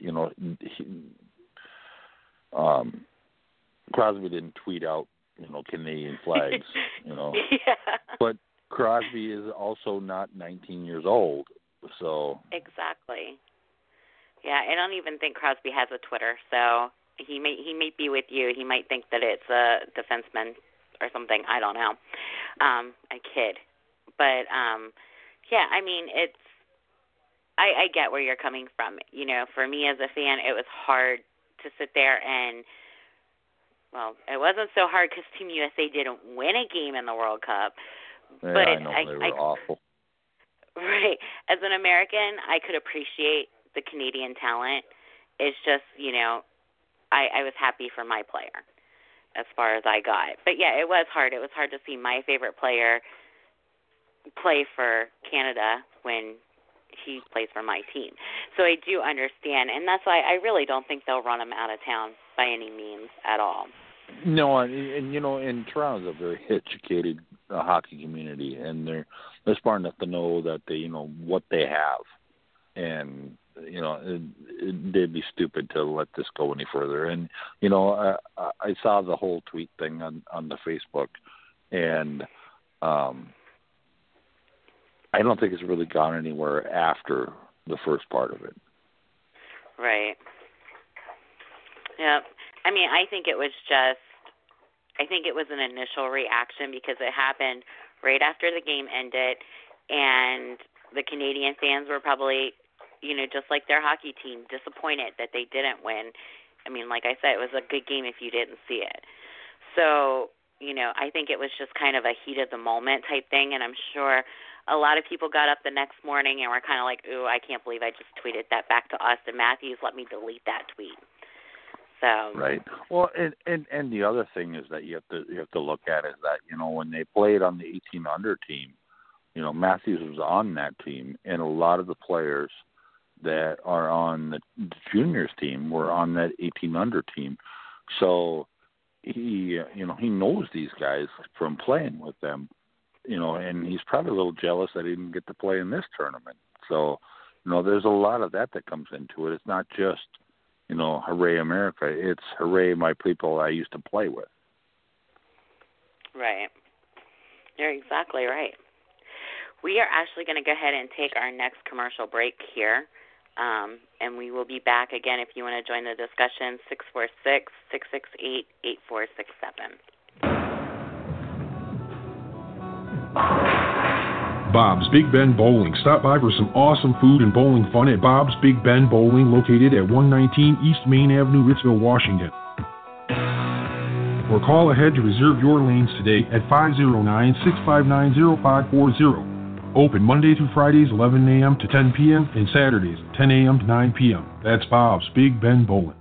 Crosby didn't tweet out, Canadian flags, Yeah. But Crosby is also not 19 years old, so. Exactly. Yeah, I don't even think Crosby has a Twitter, so he may be with you. He might think that it's a defenseman or something. I don't know. A kid. But, yeah, I mean, I get where you're coming from. For me as a fan, it was hard to sit there and, well, it wasn't so hard because Team USA didn't win a game in the World Cup. Yeah, but I know they were awful. Right. As an American, I could appreciate the Canadian talent. It's just, I was happy for my player as far as I got. But, yeah, it was hard. It was hard to see my favorite player play for Canada when he plays for my team. So I do understand, and that's why I really don't think they'll run him out of town by any means at all. No, and Toronto's a very educated hockey community, and they're smart enough to know that they, what they have, and they'd be stupid to let this go any further. And I saw the whole tweet thing on the Facebook, and I don't think it's really gone anywhere after the first part of it. Right. Yep. I mean, I think it was an initial reaction because it happened right after the game ended, and the Canadian fans were probably, just like their hockey team, disappointed that they didn't win. I mean, like I said, it was a good game if you didn't see it. So, I think it was just kind of a heat of the moment type thing, and I'm sure a lot of people got up the next morning and were kind of like, ooh, I can't believe I just tweeted that back to Austin Matthews. Let me delete that tweet. So. Right. Well, and the other thing is that you have to look at is that, when they played on the 18 under team, Matthews was on that team, and a lot of the players that are on the juniors team were on that 18 under team. So he knows these guys from playing with them, and he's probably a little jealous that he didn't get to play in this tournament. So, there's a lot of that comes into it. It's not just, hooray America. It's hooray my people I used to play with. Right. You're exactly right. We are actually going to go ahead and take our next commercial break here, and we will be back again if you want to join the discussion, 646-668-8467. Bob's Big Bend Bowling. Stop by for some awesome food and bowling fun at Bob's Big Bend Bowling, located at 119 East Main Avenue, Ritzville, Washington. Or call ahead to reserve your lanes today at 509-659-0540. Open Monday through Fridays, 11 a.m. to 10 p.m. and Saturdays, 10 a.m. to 9 p.m. That's Bob's Big Bend Bowling.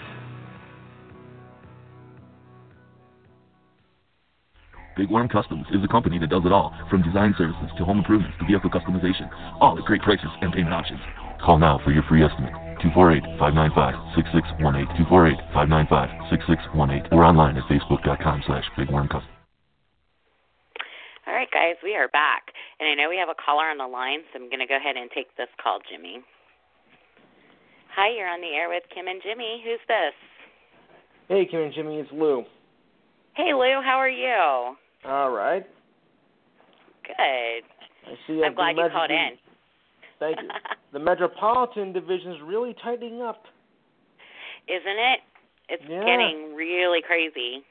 Big Worm Customs is a company that does it all, from design services to home improvements to vehicle customization, all at great prices and payment options. Call now for your free estimate, 248-595-6618, 248-595-6618, or online at facebook.com/bigwormcustom. All right, guys, we are back. And I know we have a caller on the line, so I'm going to go ahead and take this call, Jimmy. Hi, you're on the air with Kim and Jimmy. Who's this? Hey, Kim and Jimmy, it's Lou. Hey, Lou, how are you? All right. Good. I see. I'm glad you called in. Thank you. The Metropolitan Division is really tightening up. Isn't it? It's getting really crazy.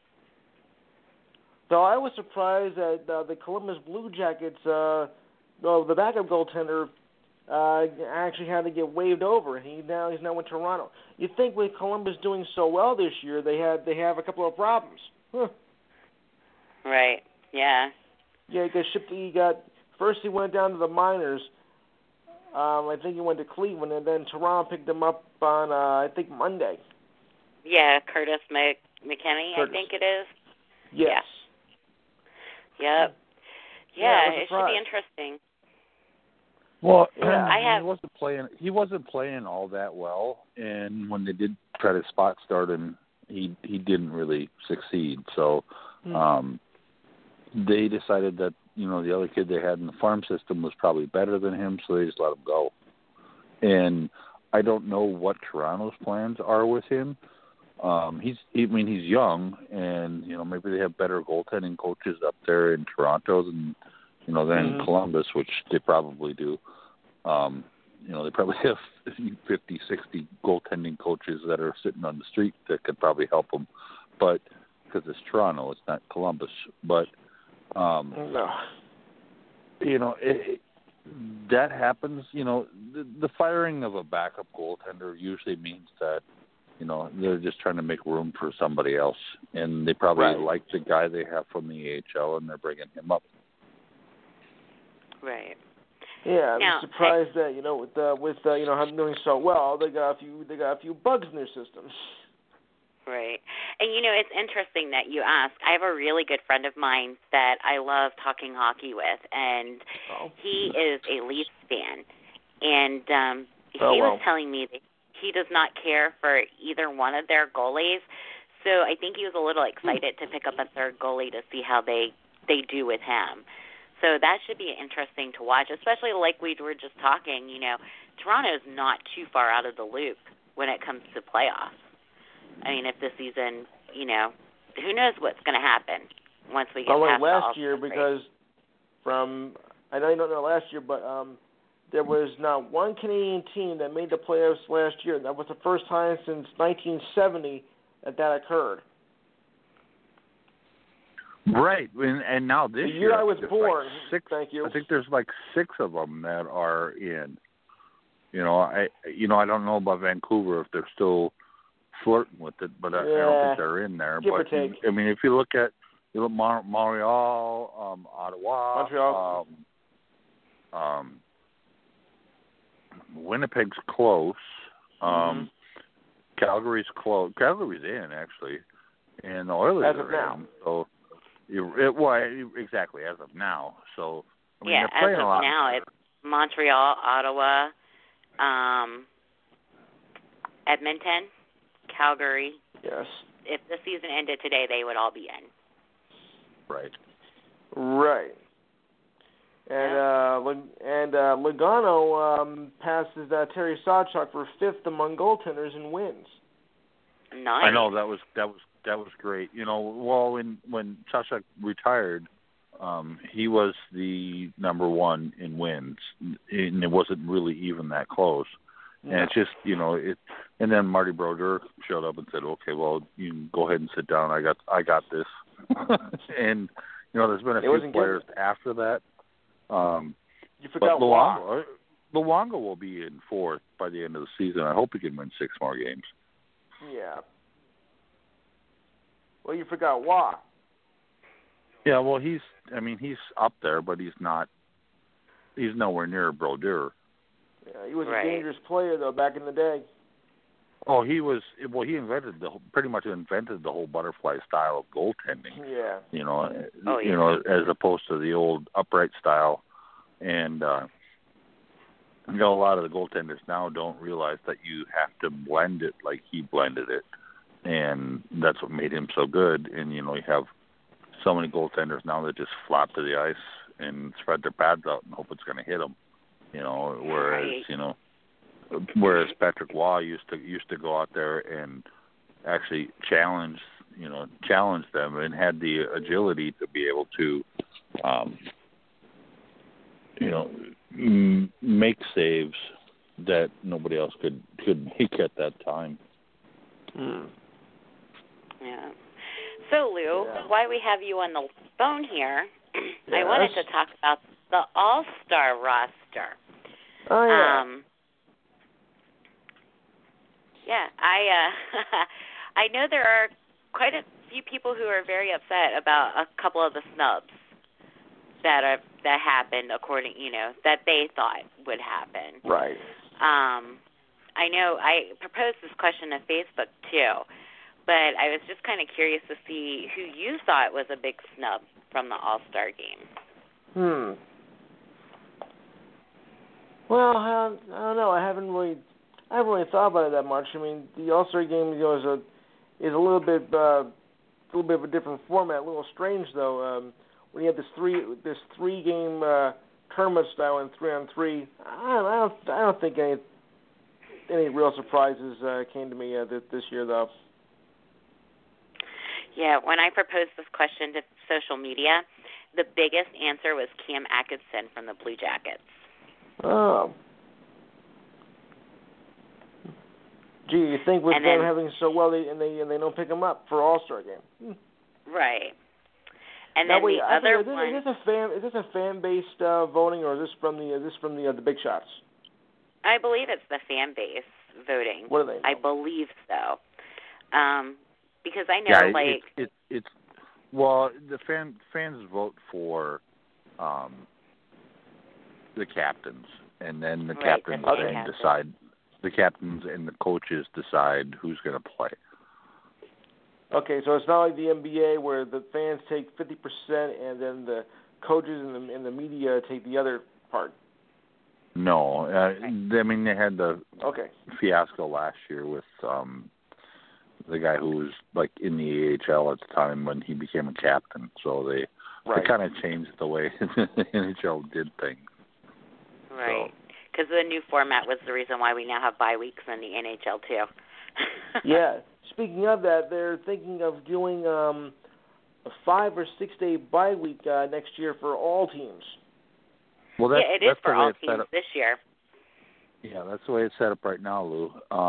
So I was surprised that the Columbus Blue Jackets, the backup goaltender, actually had to get waived over. He's now in Toronto. You'd think with Columbus doing so well this year, they have a couple of problems. Huh. Right. Yeah. Yeah, because first he went down to the minors. I think he went to Cleveland, and then Toronto picked him up on I think Monday. Yeah, Curtis McKinney, I think it is. Yes. Yeah. Yep. Yeah, it should be interesting. Well, He wasn't playing all that well, and when they did try to spot start him, he didn't really succeed. So, they decided that the other kid they had in the farm system was probably better than him, so they just let him go. And I don't know what Toronto's plans are with him. He's young, and maybe they have better goaltending coaches up there in Toronto than than Columbus, which they probably do. They probably have 50, 60 goaltending coaches that are sitting on the street that could probably help them, but because it's Toronto, it's not Columbus. But that happens. The firing of a backup goaltender usually means that they're just trying to make room for somebody else, and they probably like the guy they have from the AHL, and they're bringing him up. Right. Yeah, I'm surprised that with how they're doing so well, they got a few bugs in their system. Right. And it's interesting that you ask. I have a really good friend of mine that I love talking hockey with, and he is a Leafs fan, and he was telling me that he does not care for either one of their goalies. So I think he was a little excited to pick up a third goalie to see how they do with him. So that should be interesting to watch, especially like we were just talking. Toronto's not too far out of the loop when it comes to playoffs. I mean, if the season, who knows what's going to happen once we get past last year, because I know you don't know last year, but there was not one Canadian team that made the playoffs last year. That was the first time since 1970 that occurred. Right, and now this the year I was born. Like 6, thank you. I think there's like 6 of them that are in. I don't know about Vancouver if they're still flirting with it, but I don't think they're in there. Give but or take. I mean, if you look at Montreal, Ottawa, Winnipeg's close. Calgary's close. Calgary's in actually, and the Oilers as of are now. in. So, exactly as of now. So, I mean, yeah, they're playing as of a lot now, better. it's Montreal, Ottawa, Edmonton, Calgary. Yes. If the season ended today, they would all be in. Right. Right. And Logano passes Terry Sawchuk for 5th among goaltenders in wins. Nice. I know that was great. When Sawchuk retired, he was the number 1 in wins, and it wasn't really even that close. No. And it's just, and then Marty Brodeur showed up and said, "Okay, well, you can go ahead and sit down. I got this." And there's been a few players after that. You forgot Luongo will be in 4th by the end of the season. I hope he can win 6 more games. Yeah. Well, you forgot Waugh. Yeah, well, he's up there, but he's nowhere near Brodeur. Yeah, he was a dangerous player though back in the day. Oh, he was. Well, he pretty much invented the whole butterfly style of goaltending. Yeah. As opposed to the old upright style, and a lot of the goaltenders now don't realize that you have to blend it like he blended it, and that's what made him so good. And you have so many goaltenders now that just flop to the ice and spread their pads out and hope it's going to hit them. Whereas Patrick Waugh used to go out there and actually challenge them and had the agility to be able to, make saves that nobody else could make at that time. Yeah. So, Lou, while we have you on the phone here, I wanted to talk about the All-Star roster. Oh, yeah. I know there are quite a few people who are very upset about a couple of the snubs that happened that they thought would happen. Right. I know I proposed this question on Facebook too, but I was just kind of curious to see who you thought was a big snub from the All-Star game. Well, I don't know. I haven't really thought about it that much. I mean, the All-Star game is a little bit of a different format. A little strange though. When you have this three game tournament style and 3-on-3, I don't think any real surprises came to me this year though. Yeah, when I proposed this question to social media, the biggest answer was Cam Atkinson from the Blue Jackets. Oh. Gee, you think with them having so well, they don't pick him up for All-Star game? Right. And then the other one. Is this a fan-based voting, or is this from the big shots? I believe it's the fan base voting. What do they know? I believe so. Because I know, it's well, the fans vote for the captains, and then the captains then decide. The captains and the coaches decide who's going to play. Okay, so it's not like the NBA where the fans take 50% and then the coaches and the media take the other part. No, I mean they had the fiasco last year with the guy who was like in the AHL at the time when he became a captain. So they kind of changed the way the NHL did things. Right. Because the new format was the reason why we now have bye weeks in the NHL too. Yeah. Speaking of that, they're thinking of doing a 5 or 6 day bye week next year for all teams. Well, that's, it is for all teams this year. Yeah, that's the way it's set up right now, Lou.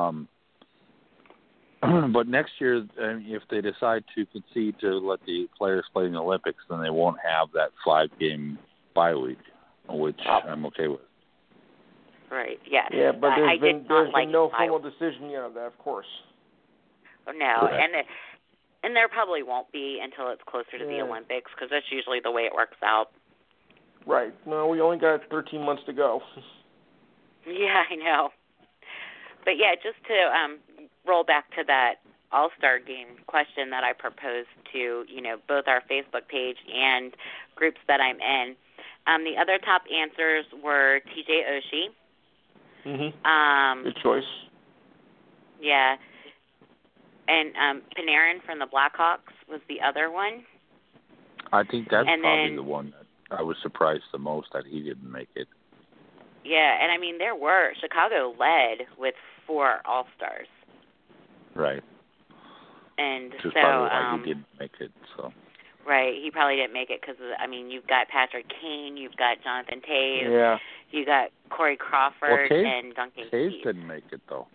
But next year, if they decide to concede to let the players play in the Olympics, then they won't have that 5-game bye week, which I'm okay with. Right, yes. Yeah, but there's been no formal week. decision yet of that, of course. No, and there probably won't be until it's closer to the Olympics, because that's usually the way it works out. Right. No, we only got 13 months to go. Yeah, I know. But yeah, just to roll back to that All-Star Game question that I proposed to, both our Facebook page and groups that I'm in. The other top answers were T.J. Oshie. Mm-hmm. Good choice. Yeah. And Panarin from the Blackhawks was the other one. I think that's probably the one that I was surprised the most that he didn't make it. Yeah, and I mean, Chicago led with 4 All-Stars. Right. And which is so, probably why he didn't make it, so. Right, he probably didn't make it because, you've got Patrick Kane, you've got Jonathan Toews, you got Corey Crawford, and Duncan Toews Keith. Didn't make it, though.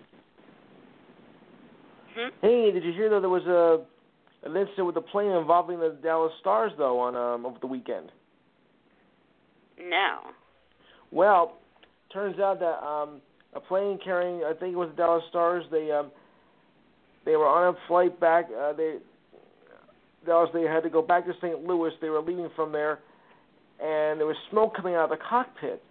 Hey, did you hear that there was an incident with the plane involving the Dallas Stars, though, on over the weekend? No. Well, turns out that a plane carrying, I think it was the Dallas Stars, they were on a flight back. They had to go back to St. Louis. They were leaving from there, and there was smoke coming out of the cockpit.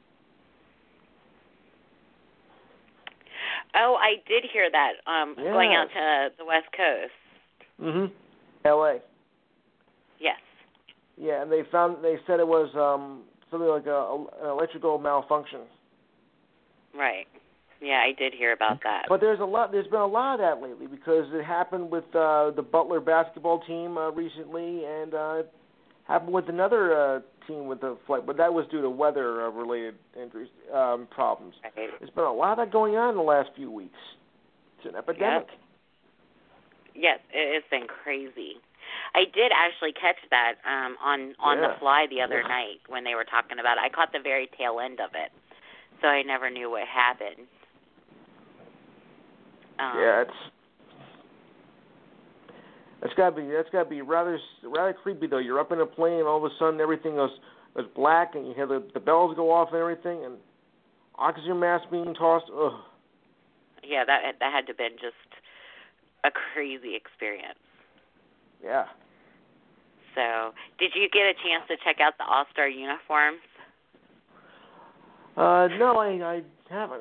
Oh, I did hear that going out to the West Coast. Mm-hmm. L.A. Yes. Yeah, and they said it was something like an electrical malfunction. Right. Yeah, I did hear about that. But there's been a lot of that lately because it happened with the Butler basketball team recently, and it happened with another team with the flight, but that was due to weather-related injuries, problems. Right. There's been a lot of that going on in the last few weeks. It's an epidemic. Yes, it's been crazy. I did actually catch that on the fly the other night when they were talking about it. I caught the very tail end of it, so I never knew what happened. That's gotta be rather creepy though. You're up in a plane, and all of a sudden everything goes black, and you hear the bells go off and everything, and oxygen mask being tossed. Ugh. Yeah, that had to have been just a crazy experience. Yeah. So, did you get a chance to check out the All-Star uniforms? No, I haven't.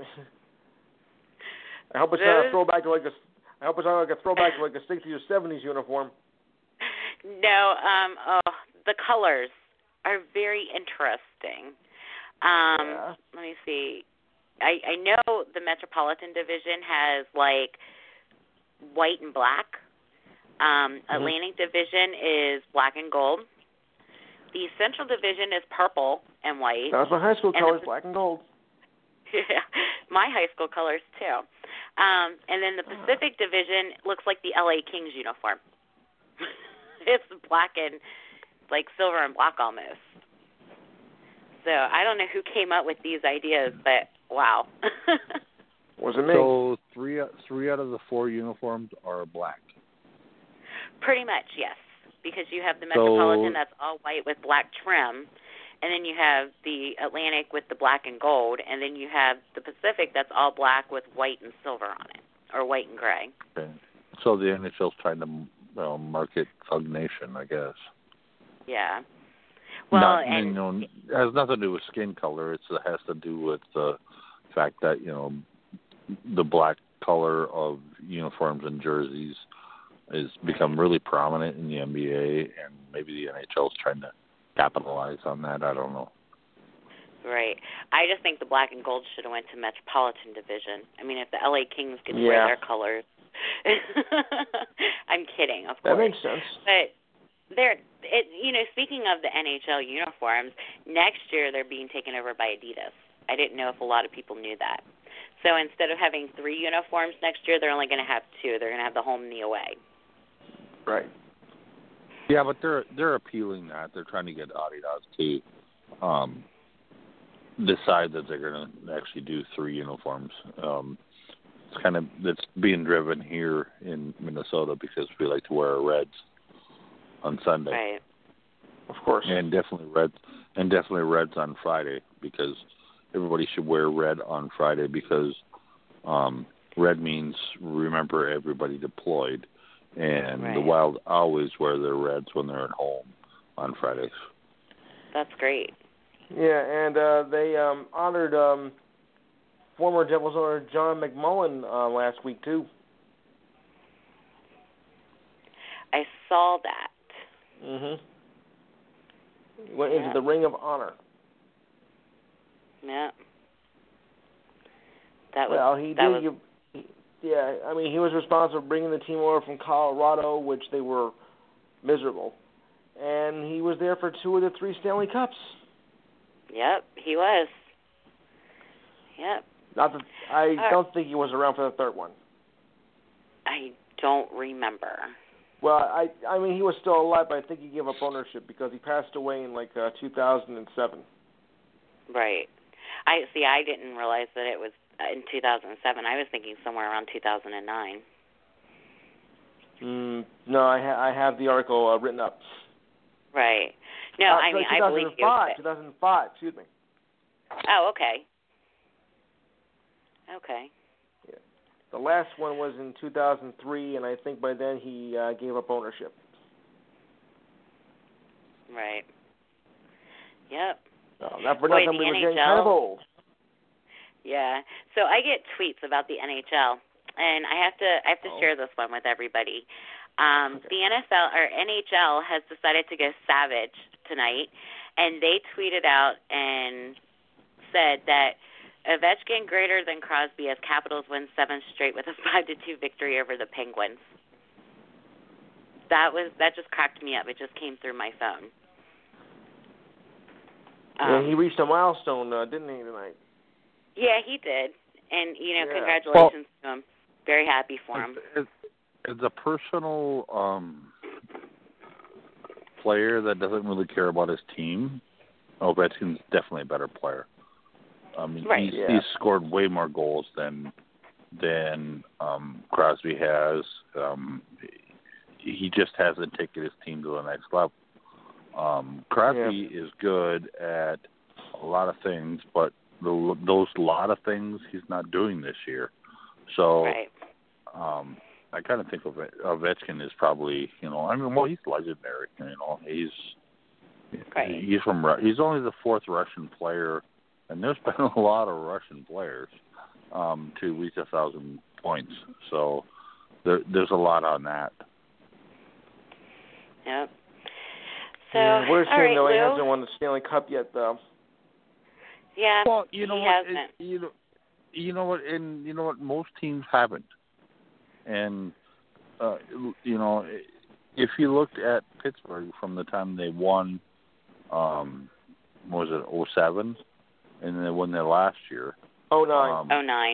I hope it's not a throwback to like a 60s or 70s uniform. No, the colors are very interesting. Let me see. I know the Metropolitan Division has like white and black. Atlantic Division is black and gold. The Central Division is purple and white. That was my high school colors, black and gold. Yeah, my high school colors too. And then the Pacific Division looks like the LA Kings uniform. It's black and like silver and black almost. So I don't know who came up with these ideas, but wow. Wasn't me. So three out of the 4 uniforms are black. Pretty much, yes. Because you have the Metropolitan that's all white with black trim, and then you have the Atlantic with the black and gold, and then you have the Pacific that's all black with white and silver on it, or white and gray. Okay. So the NHL's trying to market Thug Nation, I guess. Yeah. Well, it has nothing to do with skin color. It has to do with the fact that, the black color of uniforms and jerseys has become really prominent in the NBA, and maybe the NHL is trying to capitalize on that. I don't know. Right. I just think the black and gold should have went to Metropolitan Division. I mean, if the LA Kings could wear their colors. I'm kidding, of course. That makes sense. But speaking of the NHL uniforms, next year they're being taken over by Adidas. I didn't know if a lot of people knew that. So instead of having 3 uniforms next year, they're only going to have 2. They're going to have the home and the away. Right. Yeah, but they're appealing that. They're trying to get Adidas to decide that they're going to actually do 3 uniforms. It's being driven here in Minnesota because we like to wear reds on Sunday. Right. Of course. And definitely reds on Friday, because everybody should wear red on Friday, because red means remember everybody deployed, and right. the Wild always wear their reds when they're at home on Fridays. That's great. Yeah, and they honored former Devils owner John McMullen last week, too. I saw that. Mm-hmm. He went into the Ring of Honor. Yeah. That was. Well, he did. Yeah, I mean, he was responsible for bringing the team over from Colorado, which they were miserable, and he was there for 2 of the 3 Stanley Cups. Yep, he was. Yep. I don't think he was around for the 3rd one. I don't remember. Well, I mean, he was still alive, but I think he gave up ownership because he passed away in 2007. Right. I didn't realize that it was in 2007. I was thinking somewhere around 2009. No, I have the article written up. Right. No, I mean, I believe you. 2005, excuse me. Oh, okay. Okay. Yeah. The last one was in 2003, and I think by then he gave up ownership. Right. Yep. Not for nothing, we were getting kind of old. Yeah. So I get tweets about the NHL, and I have to share this one with everybody. Okay. The NFL or NHL has decided to go savage tonight, and they tweeted out and said that Ovechkin greater than Crosby as Capitals win 7 straight with a 5-2 victory over the Penguins. That just cracked me up. It just came through my phone. Yeah, he reached a milestone, didn't he, tonight? Yeah, he did. And, congratulations to him. Very happy for him. As a personal player that doesn't really care about his team, Ovechkin's definitely a better player. I mean, right. He's scored way more goals than Crosby has. He just hasn't taken his team to the next level. Crosby is good at a lot of things, but those lot of things he's not doing this year. So right. I kind of think Ovechkin is probably, he's legendary. He's only the 4th Russian player, and there's been a lot of Russian players to reach 1,000 points. So there's a lot on that. Yep. So, we're saying though he hasn't won the Stanley Cup yet, though. Yeah. Well, you know what? Hasn't. You know what? Most teams haven't. And if you looked at Pittsburgh from the time they won, what was it, 07, and they won their last year. 09.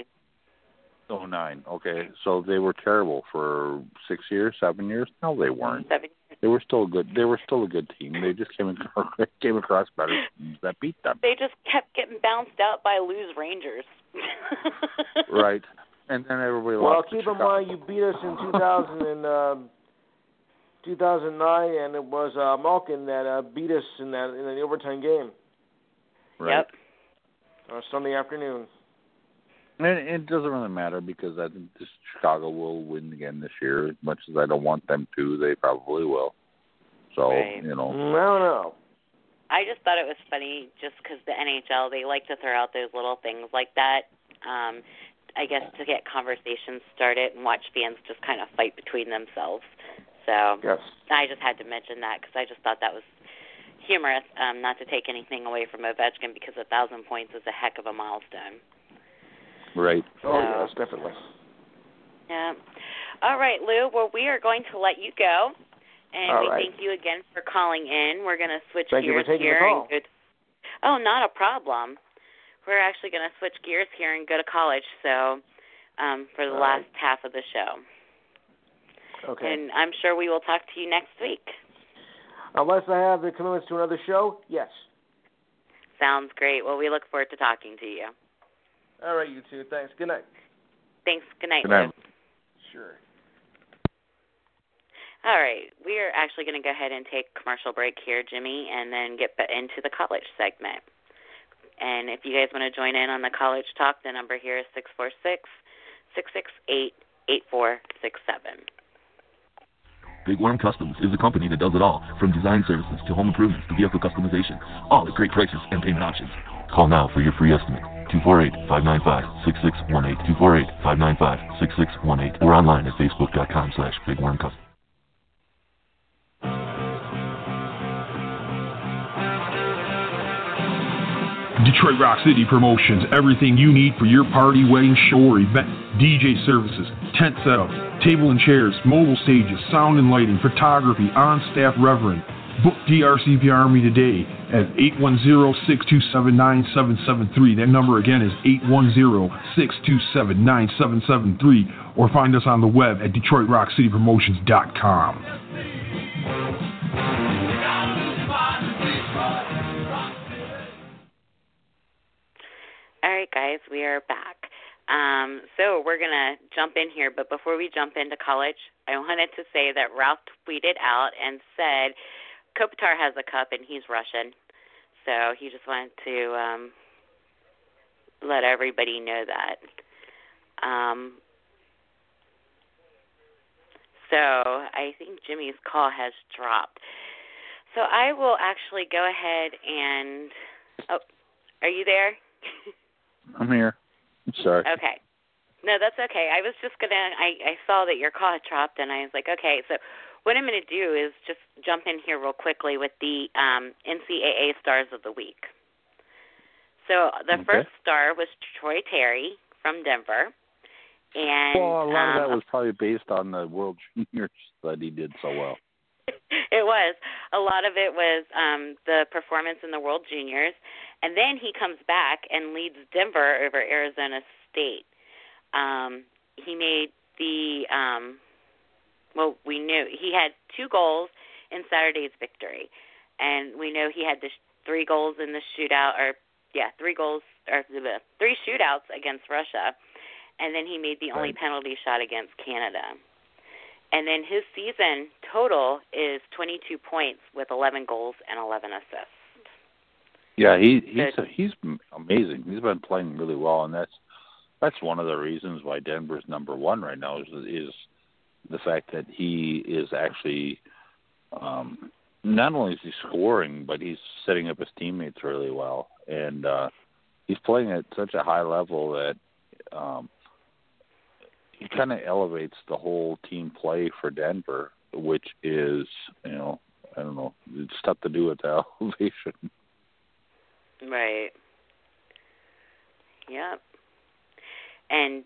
09. Okay, so they were terrible for 6 years, 7 years. No, they weren't. 7 years. They were still good. They were still a good team. They just came across better teams that beat them. They just kept getting bounced out by loose Rangers. Right, and then everybody. Well, keep in mind you beat us in 2009, and it was Malkin that beat us in the overtime game. Right. Yep. Sunday afternoon. And it doesn't really matter because I think Chicago will win again this year. As much as I don't want them to, they probably will. So, right. I don't know. I just thought it was funny just because the NHL, they like to throw out those little things like that, I guess, to get conversations started and watch fans just kind of fight between themselves. So yes. I just had to mention that because I just thought that was humorous, not to take anything away from Ovechkin because 1,000 points is a heck of a milestone. Right. Oh, yes, definitely. Yeah. All right, Lou. Well, we are going to let you go, and thank you again for calling in. We're going to switch gears here. Thank you for taking the call. Oh, not a problem. We're actually going to switch gears here and go to college, so for the last half of the show. Okay. And I'm sure we will talk to you next week. Unless I have the commitments to another show, yes. Sounds great. Well, we look forward to talking to you. All right, you two. Thanks. Good night. Thanks. Good night, Good night. Lou. Sure. All right. We are actually going to go ahead and take a commercial break here, Jimmy, and then get into the college segment. And if you guys want to join in on the college talk, the number here is 646-668-8467. Big Worm Customs is a company that does it all, from design services to home improvements to vehicle customization, all at great prices and payment options. Call now for your free estimate. 248-595-6618, 248-595-6618, or online at facebook.com/bigwormcustom. Detroit Rock City Promotions, everything you need for your party, wedding, show, or event. DJ services, tent setup, table and chairs, mobile stages, sound and lighting, photography, on-staff reverend. Book DRCP Army today at 810-627-9773. That number again is 810-627-9773. Or find us on the web at DetroitRockCityPromotions.com. All right, guys, we are back. So we're going to jump in here, but before we jump into college, I wanted to say that Ralph tweeted out and said Kopitar has a cup and he's Russian. So he just wanted to let everybody know that. So I think Jimmy's call has dropped. So I will actually go ahead and... Oh, are you there? I'm here. I'm sorry. Okay. No, that's okay. I was just going to, I saw that your call had dropped, and I was like, okay, so what I'm going to do is just jump in here real quickly with the NCAA Stars of the Week. So the first star was Troy Terry from Denver. And well, a lot of that was probably based on the World Juniors that he did so well. It was. A lot of it was the performance in the World Juniors. And then he comes back and leads Denver over Arizona State. He made the, we knew he had 2 goals in Saturday's victory. And we know he had the 3 goals in the shootout, 3 shootouts against Russia. And then he made the only penalty shot against Canada. And then his season total is 22 points with 11 goals and 11 assists. Yeah, he's amazing. He's been playing really well, and that's one of the reasons why Denver's number 1 right now is the fact that he is actually not only is he scoring, but he's setting up his teammates really well, and he's playing at such a high level that he kind of elevates the whole team play for Denver, which is, I don't know, it's tough to do with the elevation. Right. Yep. And,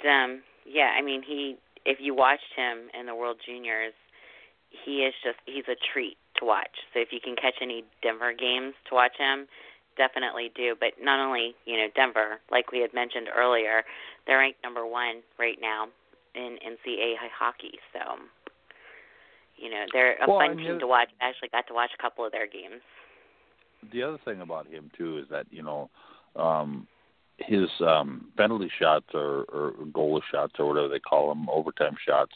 if you watched him in the World Juniors, he's a treat to watch. So if you can catch any Denver games to watch him, definitely do. But not only, Denver, like we had mentioned earlier, they're ranked number 1 right now in NCAA hockey. So, they're a fun team to watch. I actually got to watch a couple of their games. The other thing about him, too, is that, his penalty shots or goal shots or whatever they call them, overtime shots,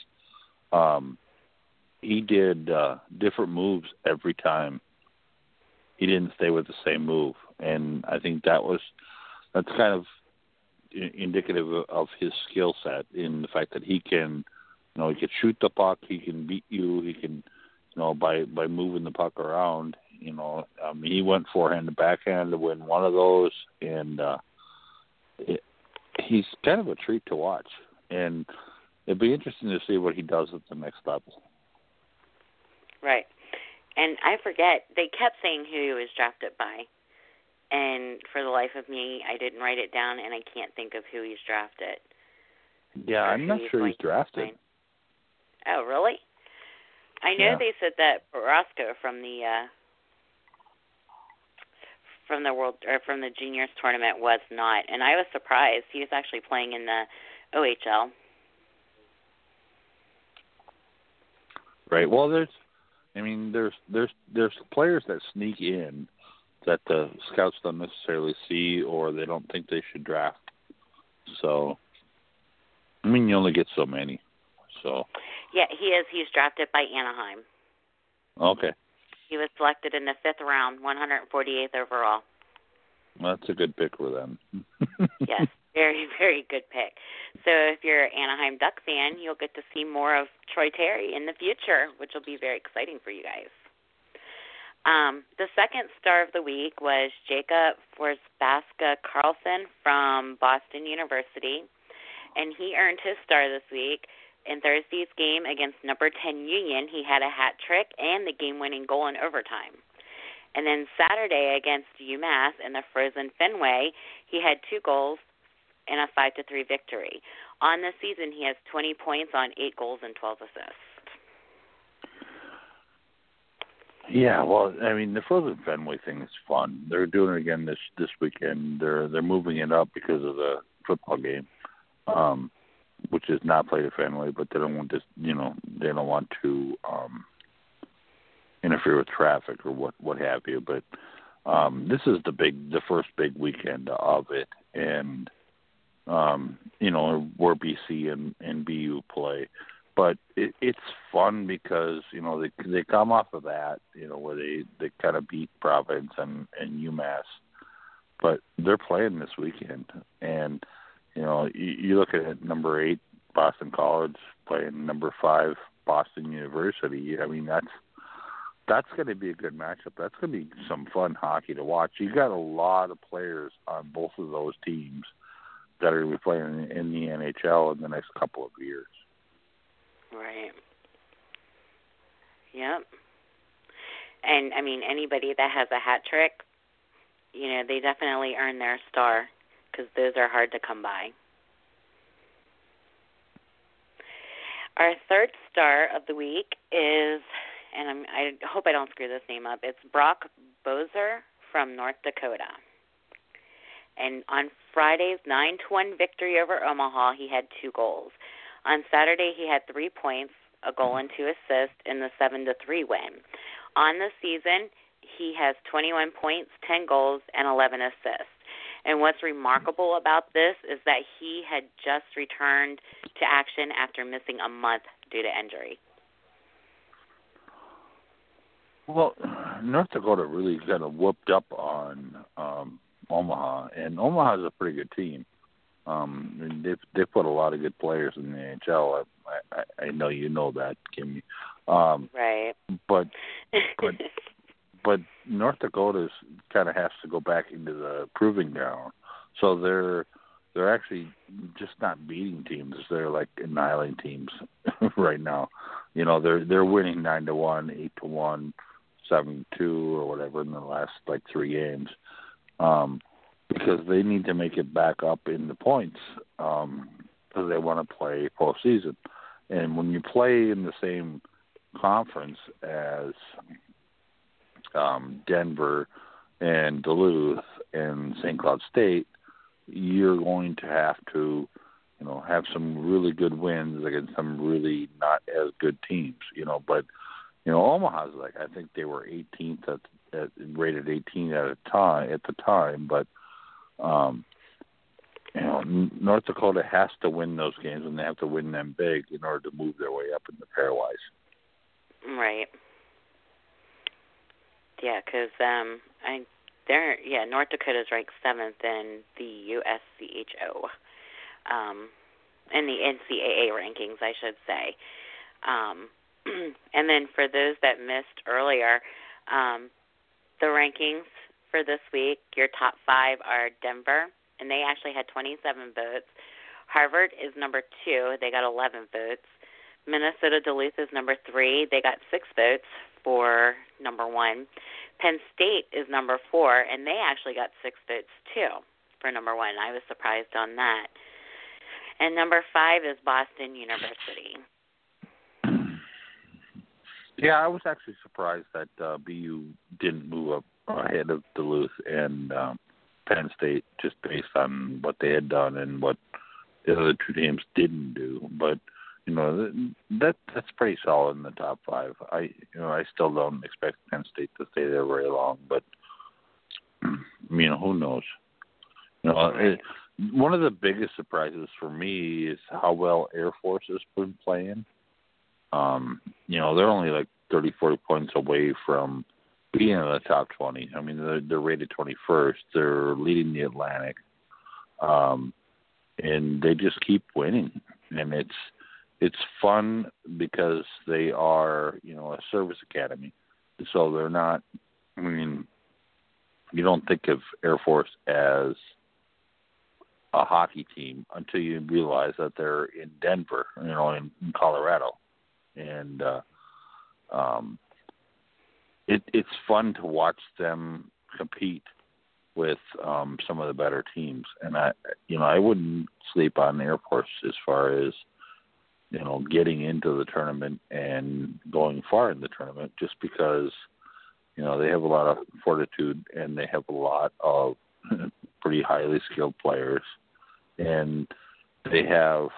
he did different moves every time. He didn't stay with the same move. And I think that's kind of indicative of his skill set in the fact that he can, he can shoot the puck, he can beat you, he can, by moving the puck around, he went forehand to backhand to win one of those, and he's kind of a treat to watch. And it'd be interesting to see what he does at the next level. Right. And I forget, they kept saying who he was drafted by. And for the life of me, I didn't write it down, and I can't think of who he's drafted. Yeah, I'm not sure he's drafted. Oh, really? I know they said that Roscoe from the juniors tournament was not, and I was surprised. He was actually playing in the OHL. Right. Well, there's players that sneak in that the scouts don't necessarily see or they don't think they should draft. So, I mean, you only get so many. So. Yeah, he is. He's drafted by Anaheim. Okay. He was selected in the 5th round, 148th overall. Well, that's a good pick for them. Yes, very, very good pick. So if you're an Anaheim Duck fan, you'll get to see more of Troy Terry in the future, which will be very exciting for you guys. The second star of the week was Jacob Forsbacka Carlson from Boston University, and he earned his star this week. In Thursday's game against number 10 Union, he had a hat trick and the game-winning goal in overtime. And then Saturday against UMass in the frozen Fenway, he had 2 goals and a 5-3 victory. On the season, he has 20 points on 8 goals and 12 assists. Yeah, well, I mean, the frozen Fenway thing is fun. They're doing it again this weekend. They're moving it up because of the football game. Which is not played at Fenway, but they don't want to, they don't want to interfere with traffic or what have you. But this is the first big weekend of it, and where BC and BU play. But it's fun because they come off of that, where they kind of beat Providence and UMass, but they're playing this weekend and. You look at number 8, Boston College, playing number 5, Boston University. I mean, that's going to be a good matchup. That's going to be some fun hockey to watch. You got a lot of players on both of those teams that are going to be playing in the NHL in the next couple of years. Right. Yep. And, I mean, anybody that has a hat trick, they definitely earn their star. Because those are hard to come by. Our third star of the week is, and I hope I don't screw this name up, it's Brock Boeser from North Dakota. And on Friday's 9-1 victory over Omaha, he had 2 goals. On Saturday, he had 3 points, a goal and 2 assists in the 7-3 win. On the season, he has 21 points, 10 goals, and 11 assists. And what's remarkable about this is that he had just returned to action after missing a month due to injury. Well, North Dakota really kind of whooped up on Omaha, and Omaha is a pretty good team. They've put a lot of good players in the NHL. I know you know that, Kimmy. Right. But North Dakota kind of has to go back into the proving ground. So they're actually just not beating teams. They're like annihilating teams right now. They're winning 9-1, 8-1, 7-2, or whatever in the last 3 games, because they need to make it back up in the points because they want to play postseason. And when you play in the same conference as Denver and Duluth and St. Cloud State, you're going to have to, have some really good wins against some really not as good teams, But, Omaha's I think they were 18th rated 18 at the time. But, North Dakota has to win those games, and they have to win them big in order to move their way up in the pairwise. Right. Yeah, because North Dakota's ranked 7th in the USCHO, in the NCAA rankings, I should say. And then for those that missed earlier, the rankings for this week, your top 5 are Denver, and they actually had 27 votes. Harvard is number 2. They got 11 votes. Minnesota Duluth is number 3. They got 6 votes for number 1. Penn State is number 4, and they actually got 6 votes, too, for number 1. I was surprised on that. And number 5 is Boston University. Yeah, I was actually surprised that BU didn't move up ahead of Duluth and Penn State just based on what they had done and what the other 2 teams didn't do. But that's pretty solid in the top 5. I still don't expect Penn State to stay there very long, but who knows? One of the biggest surprises for me is how well Air Force has been playing. They're only like 30, 40 points away from being in the top 20. I mean, they're rated 21st. They're leading the Atlantic. And they just keep winning. And it's fun because they are, a service academy. So they're not, you don't think of Air Force as a hockey team until you realize that they're in Denver, in Colorado. And it's fun to watch them compete with some of the better teams. And I wouldn't sleep on Air Force as far as, getting into the tournament and going far in the tournament, just because, they have a lot of fortitude and they have a lot of pretty highly skilled players. And they have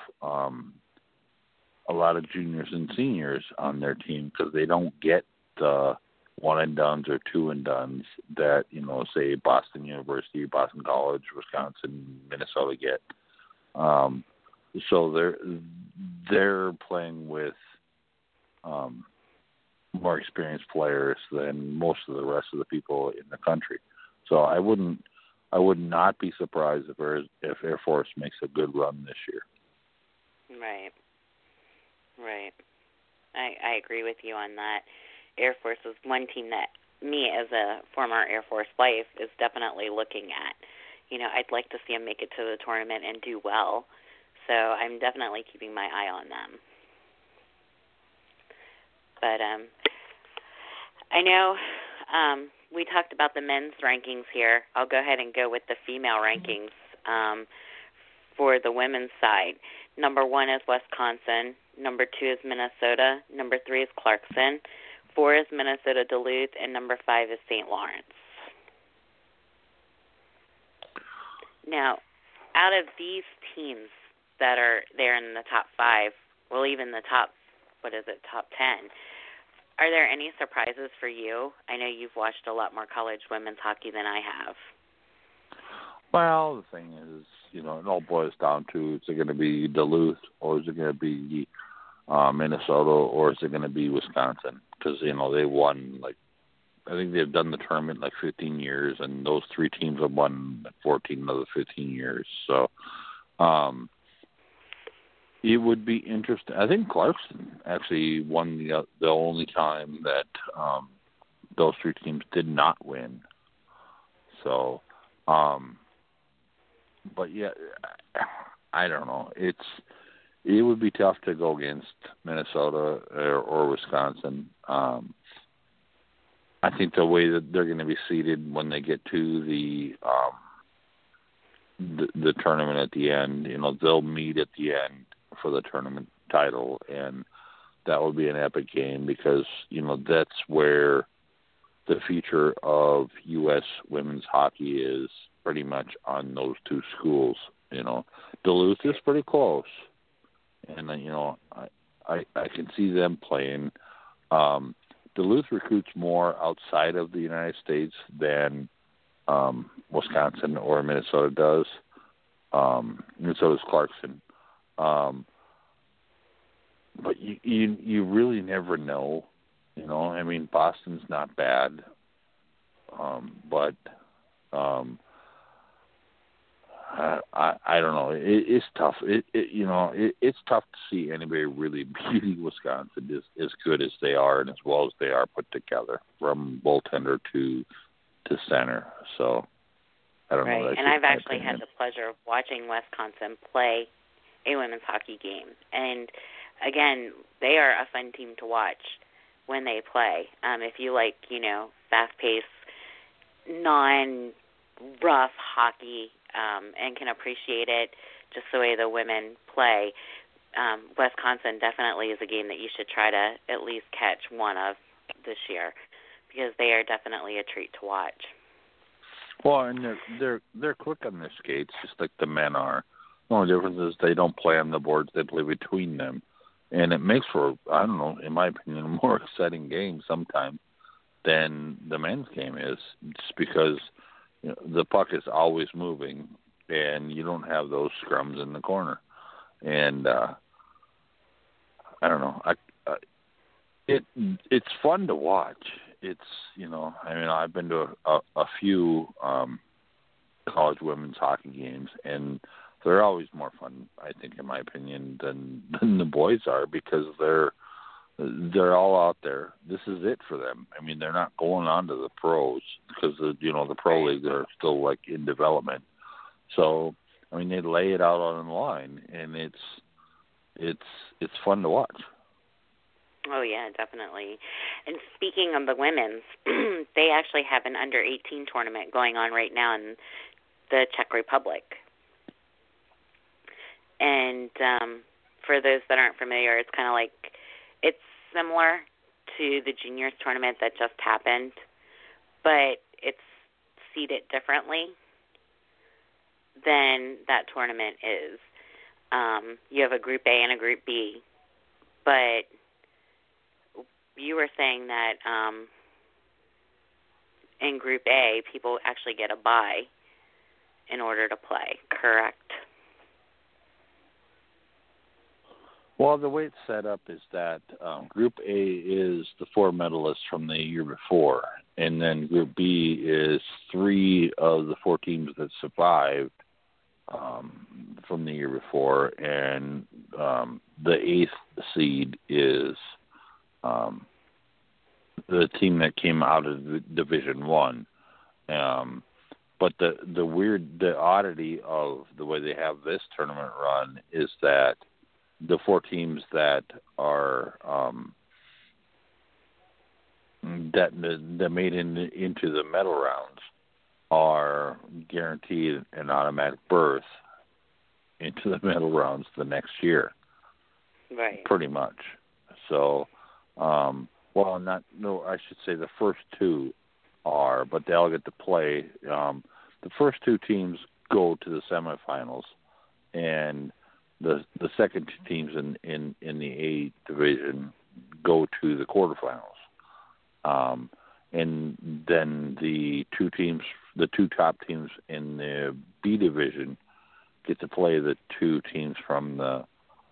a lot of juniors and seniors on their team because they don't get the one-and-dones or two-and-dones that, say Boston University, Boston College, Wisconsin, Minnesota get. So they're playing with more experienced players than most of the rest of the people in the country. So I would not be surprised if Air Force makes a good run this year. Right. I agree with you on that. Air Force is one team that me, as a former Air Force wife, is definitely looking at. I'd like to see them make it to the tournament and do well. So I'm definitely keeping my eye on them. But I know we talked about the men's rankings here. I'll go ahead and go with the female rankings for the women's side. Number 1 is Wisconsin. Number 2 is Minnesota. Number 3 is Clarkson. 4 is Minnesota Duluth. And number 5 is St. Lawrence. Now, out of these teams that are there in the top 5, well, even the top 10, are there any surprises for you? I know you've watched a lot more college women's hockey than I have. Well, the thing is, it all boils down to, is it going to be Duluth or is it going to be Minnesota or is it going to be Wisconsin? Because, they won, I think they've done the tournament 15 years, and those 3 teams have won 14 of the 15 years. So it would be interesting. I think Clarkson actually won the only time that those 3 teams did not win. So, but yeah, I don't know. It would be tough to go against Minnesota or Wisconsin. I think the way that they're going to be seeded when they get to the tournament at the end, they'll meet at the end for the tournament title, and that will be an epic game because, that's where the future of U.S. women's hockey is pretty much on those 2 schools. Duluth is pretty close, and, I can see them playing. Duluth recruits more outside of the United States than Wisconsin or Minnesota does. And so does Clarkson. But you really never know. Boston's not bad, but I don't know. It's tough. It's tough to see anybody really beating Wisconsin as good as they are and as well as they are put together, from goaltender to center. So I don't know. And I've actually had the pleasure of watching Wisconsin play a women's hockey game, and again, they are a fun team to watch when they play. If you like, fast-paced, non-rough hockey. And can appreciate it just the way the women play. Wisconsin definitely is a game that you should try to at least catch one of this year because they are definitely a treat to watch. Well, and they're quick on their skates, just like the men are. The only difference is they don't play on the boards; they play between them, and it makes for, I don't know, in my opinion, a more exciting game sometimes than the men's game is, just because the puck is always moving, and you don't have those scrums in the corner. And I don't know. It's fun to watch. It's I've been to a few college women's hockey games, and they're always more fun, I think, in my opinion, than the boys are, because they're all out there. This is it for them. I mean, they're not going on to the pros, because the pro leagues are still like in development. So I mean, they lay it out on the line, and it's fun to watch. Oh, yeah, definitely. And speaking of the women's, they actually have an under-18 tournament going on right now in the Czech Republic. And for those that aren't familiar, it's kind of like, it's similar to the juniors tournament that just happened, but it's seeded differently than that tournament is. You have a Group A and a Group B, but you were saying that in Group A, people actually get a bye in order to play, correct? Well, the way it's set up is that Group A is the 4 medalists from the year before, and then Group B is 3 of the 4 teams that survived from the year before, and the 8th seed is the team that came out of Division One. But the oddity of the way they have this tournament run is that the 4 teams that are that made into the medal rounds are guaranteed an automatic berth into the medal rounds the next year. Right. Pretty much. So, I should say the first 2 are, but they all get to play. The first 2 teams go to the semifinals, and the second 2 teams in the A division go to the quarterfinals. And then the 2 top teams in the B division get to play the 2 teams from the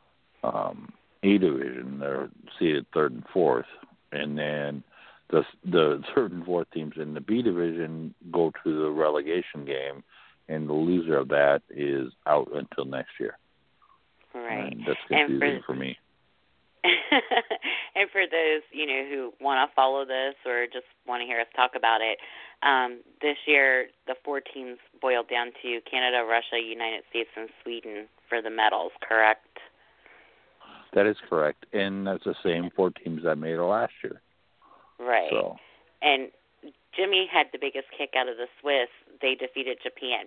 A division. They're seeded 3rd and 4th, and then the 3rd and 4th teams in the B division go to the relegation game, and the loser of that is out until next year. Right. And that's confusing for me. And for those, who want to follow this or just want to hear us talk about it, this year the 4 teams boiled down to Canada, Russia, United States, and Sweden for the medals, correct? That is correct. And that's the same 4 teams that made it last year. Right. So. And Jimmy had the biggest kick out of the Swiss. They defeated Japan.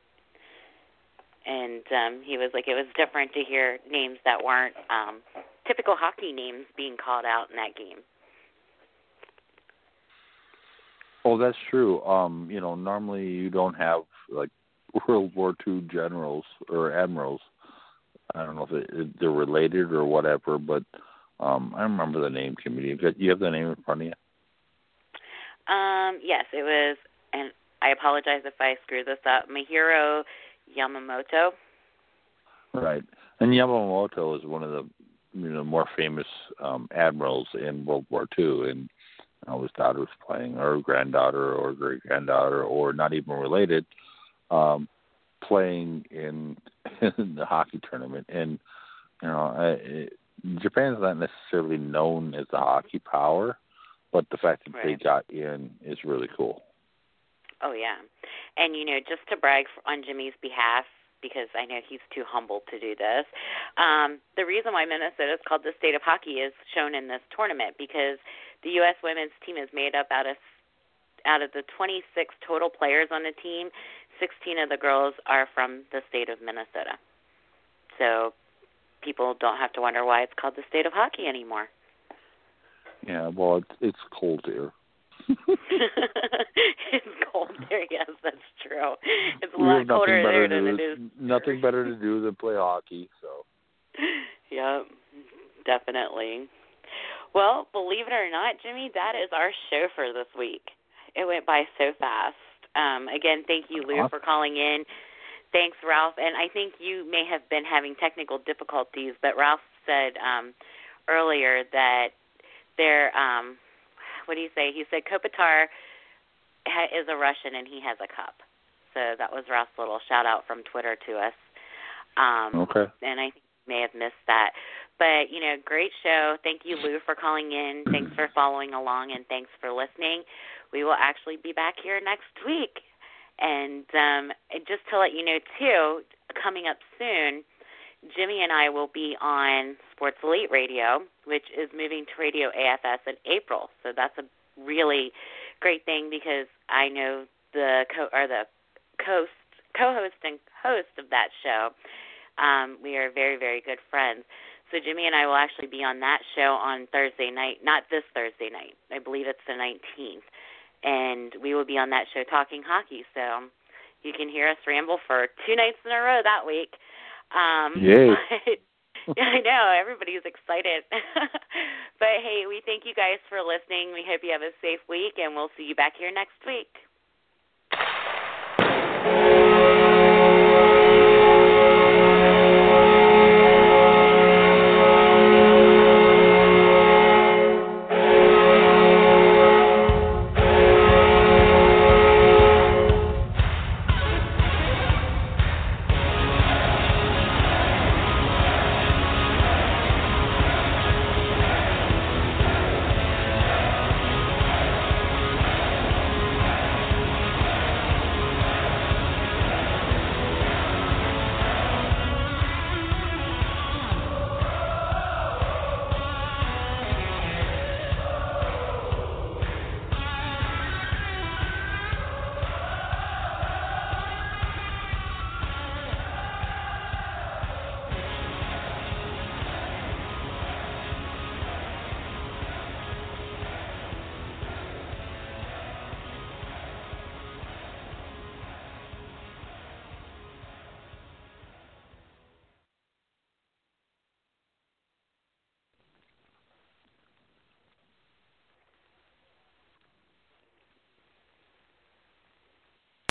And he was like, it was different to hear names that weren't typical hockey names being called out in that game. Oh, that's true. Normally you don't have like World War II generals or admirals. I don't know if they're related or whatever, but I remember the name, Kimmy. You have the name in front of you? Yes, it was, and I apologize if I screw this up, Mahiro Yamamoto. Right. And Yamamoto is one of the more famous admirals in World War II, and his daughter was playing, or granddaughter or great-granddaughter, or not even related, playing in the hockey tournament. And, Japan's not necessarily known as a hockey power, but the fact that they got in is really cool. Oh, yeah. And, just to brag on Jimmy's behalf, because I know he's too humble to do this, the reason why Minnesota is called the state of hockey is shown in this tournament, because the U.S. women's team is made up out of the 26 total players on the team, 16 of the girls are from the state of Minnesota. So people don't have to wonder why it's called the state of hockey anymore. Yeah, well, it's cold here. It's cold there, yes, that's true. It's a lot colder there than it is. Nothing better to do than play hockey, so. Yep, definitely. Well, believe it or not, Jimmy, that is our show for this week. It went by so fast. Again, thank you, Lou, for calling in. Thanks, Ralph. And I think you may have been having technical difficulties, but Ralph said earlier that there, what do you say? He said Kopitar is a Russian and he has a cup. So that was Ralph's little shout-out from Twitter to us. Okay. And I think you may have missed that. But, great show. Thank you, Lou, for calling in. Thanks for following along, and thanks for listening. We will actually be back here next week. And just to let you know, too, coming up soon, Jimmy and I will be on Sports Elite Radio, which is moving to Radio AFS in April. So that's a really great thing because I know the co-host and host of that show. We are very, very good friends. So Jimmy and I will actually be on that show on Thursday night, not this Thursday night. I believe it's the 19th. And we will be on that show talking hockey. So you can hear us ramble for 2 nights in a row that week. Yay. I know, everybody's excited. But, hey, we thank you guys for listening. We hope you have a safe week, and we'll see you back here next week.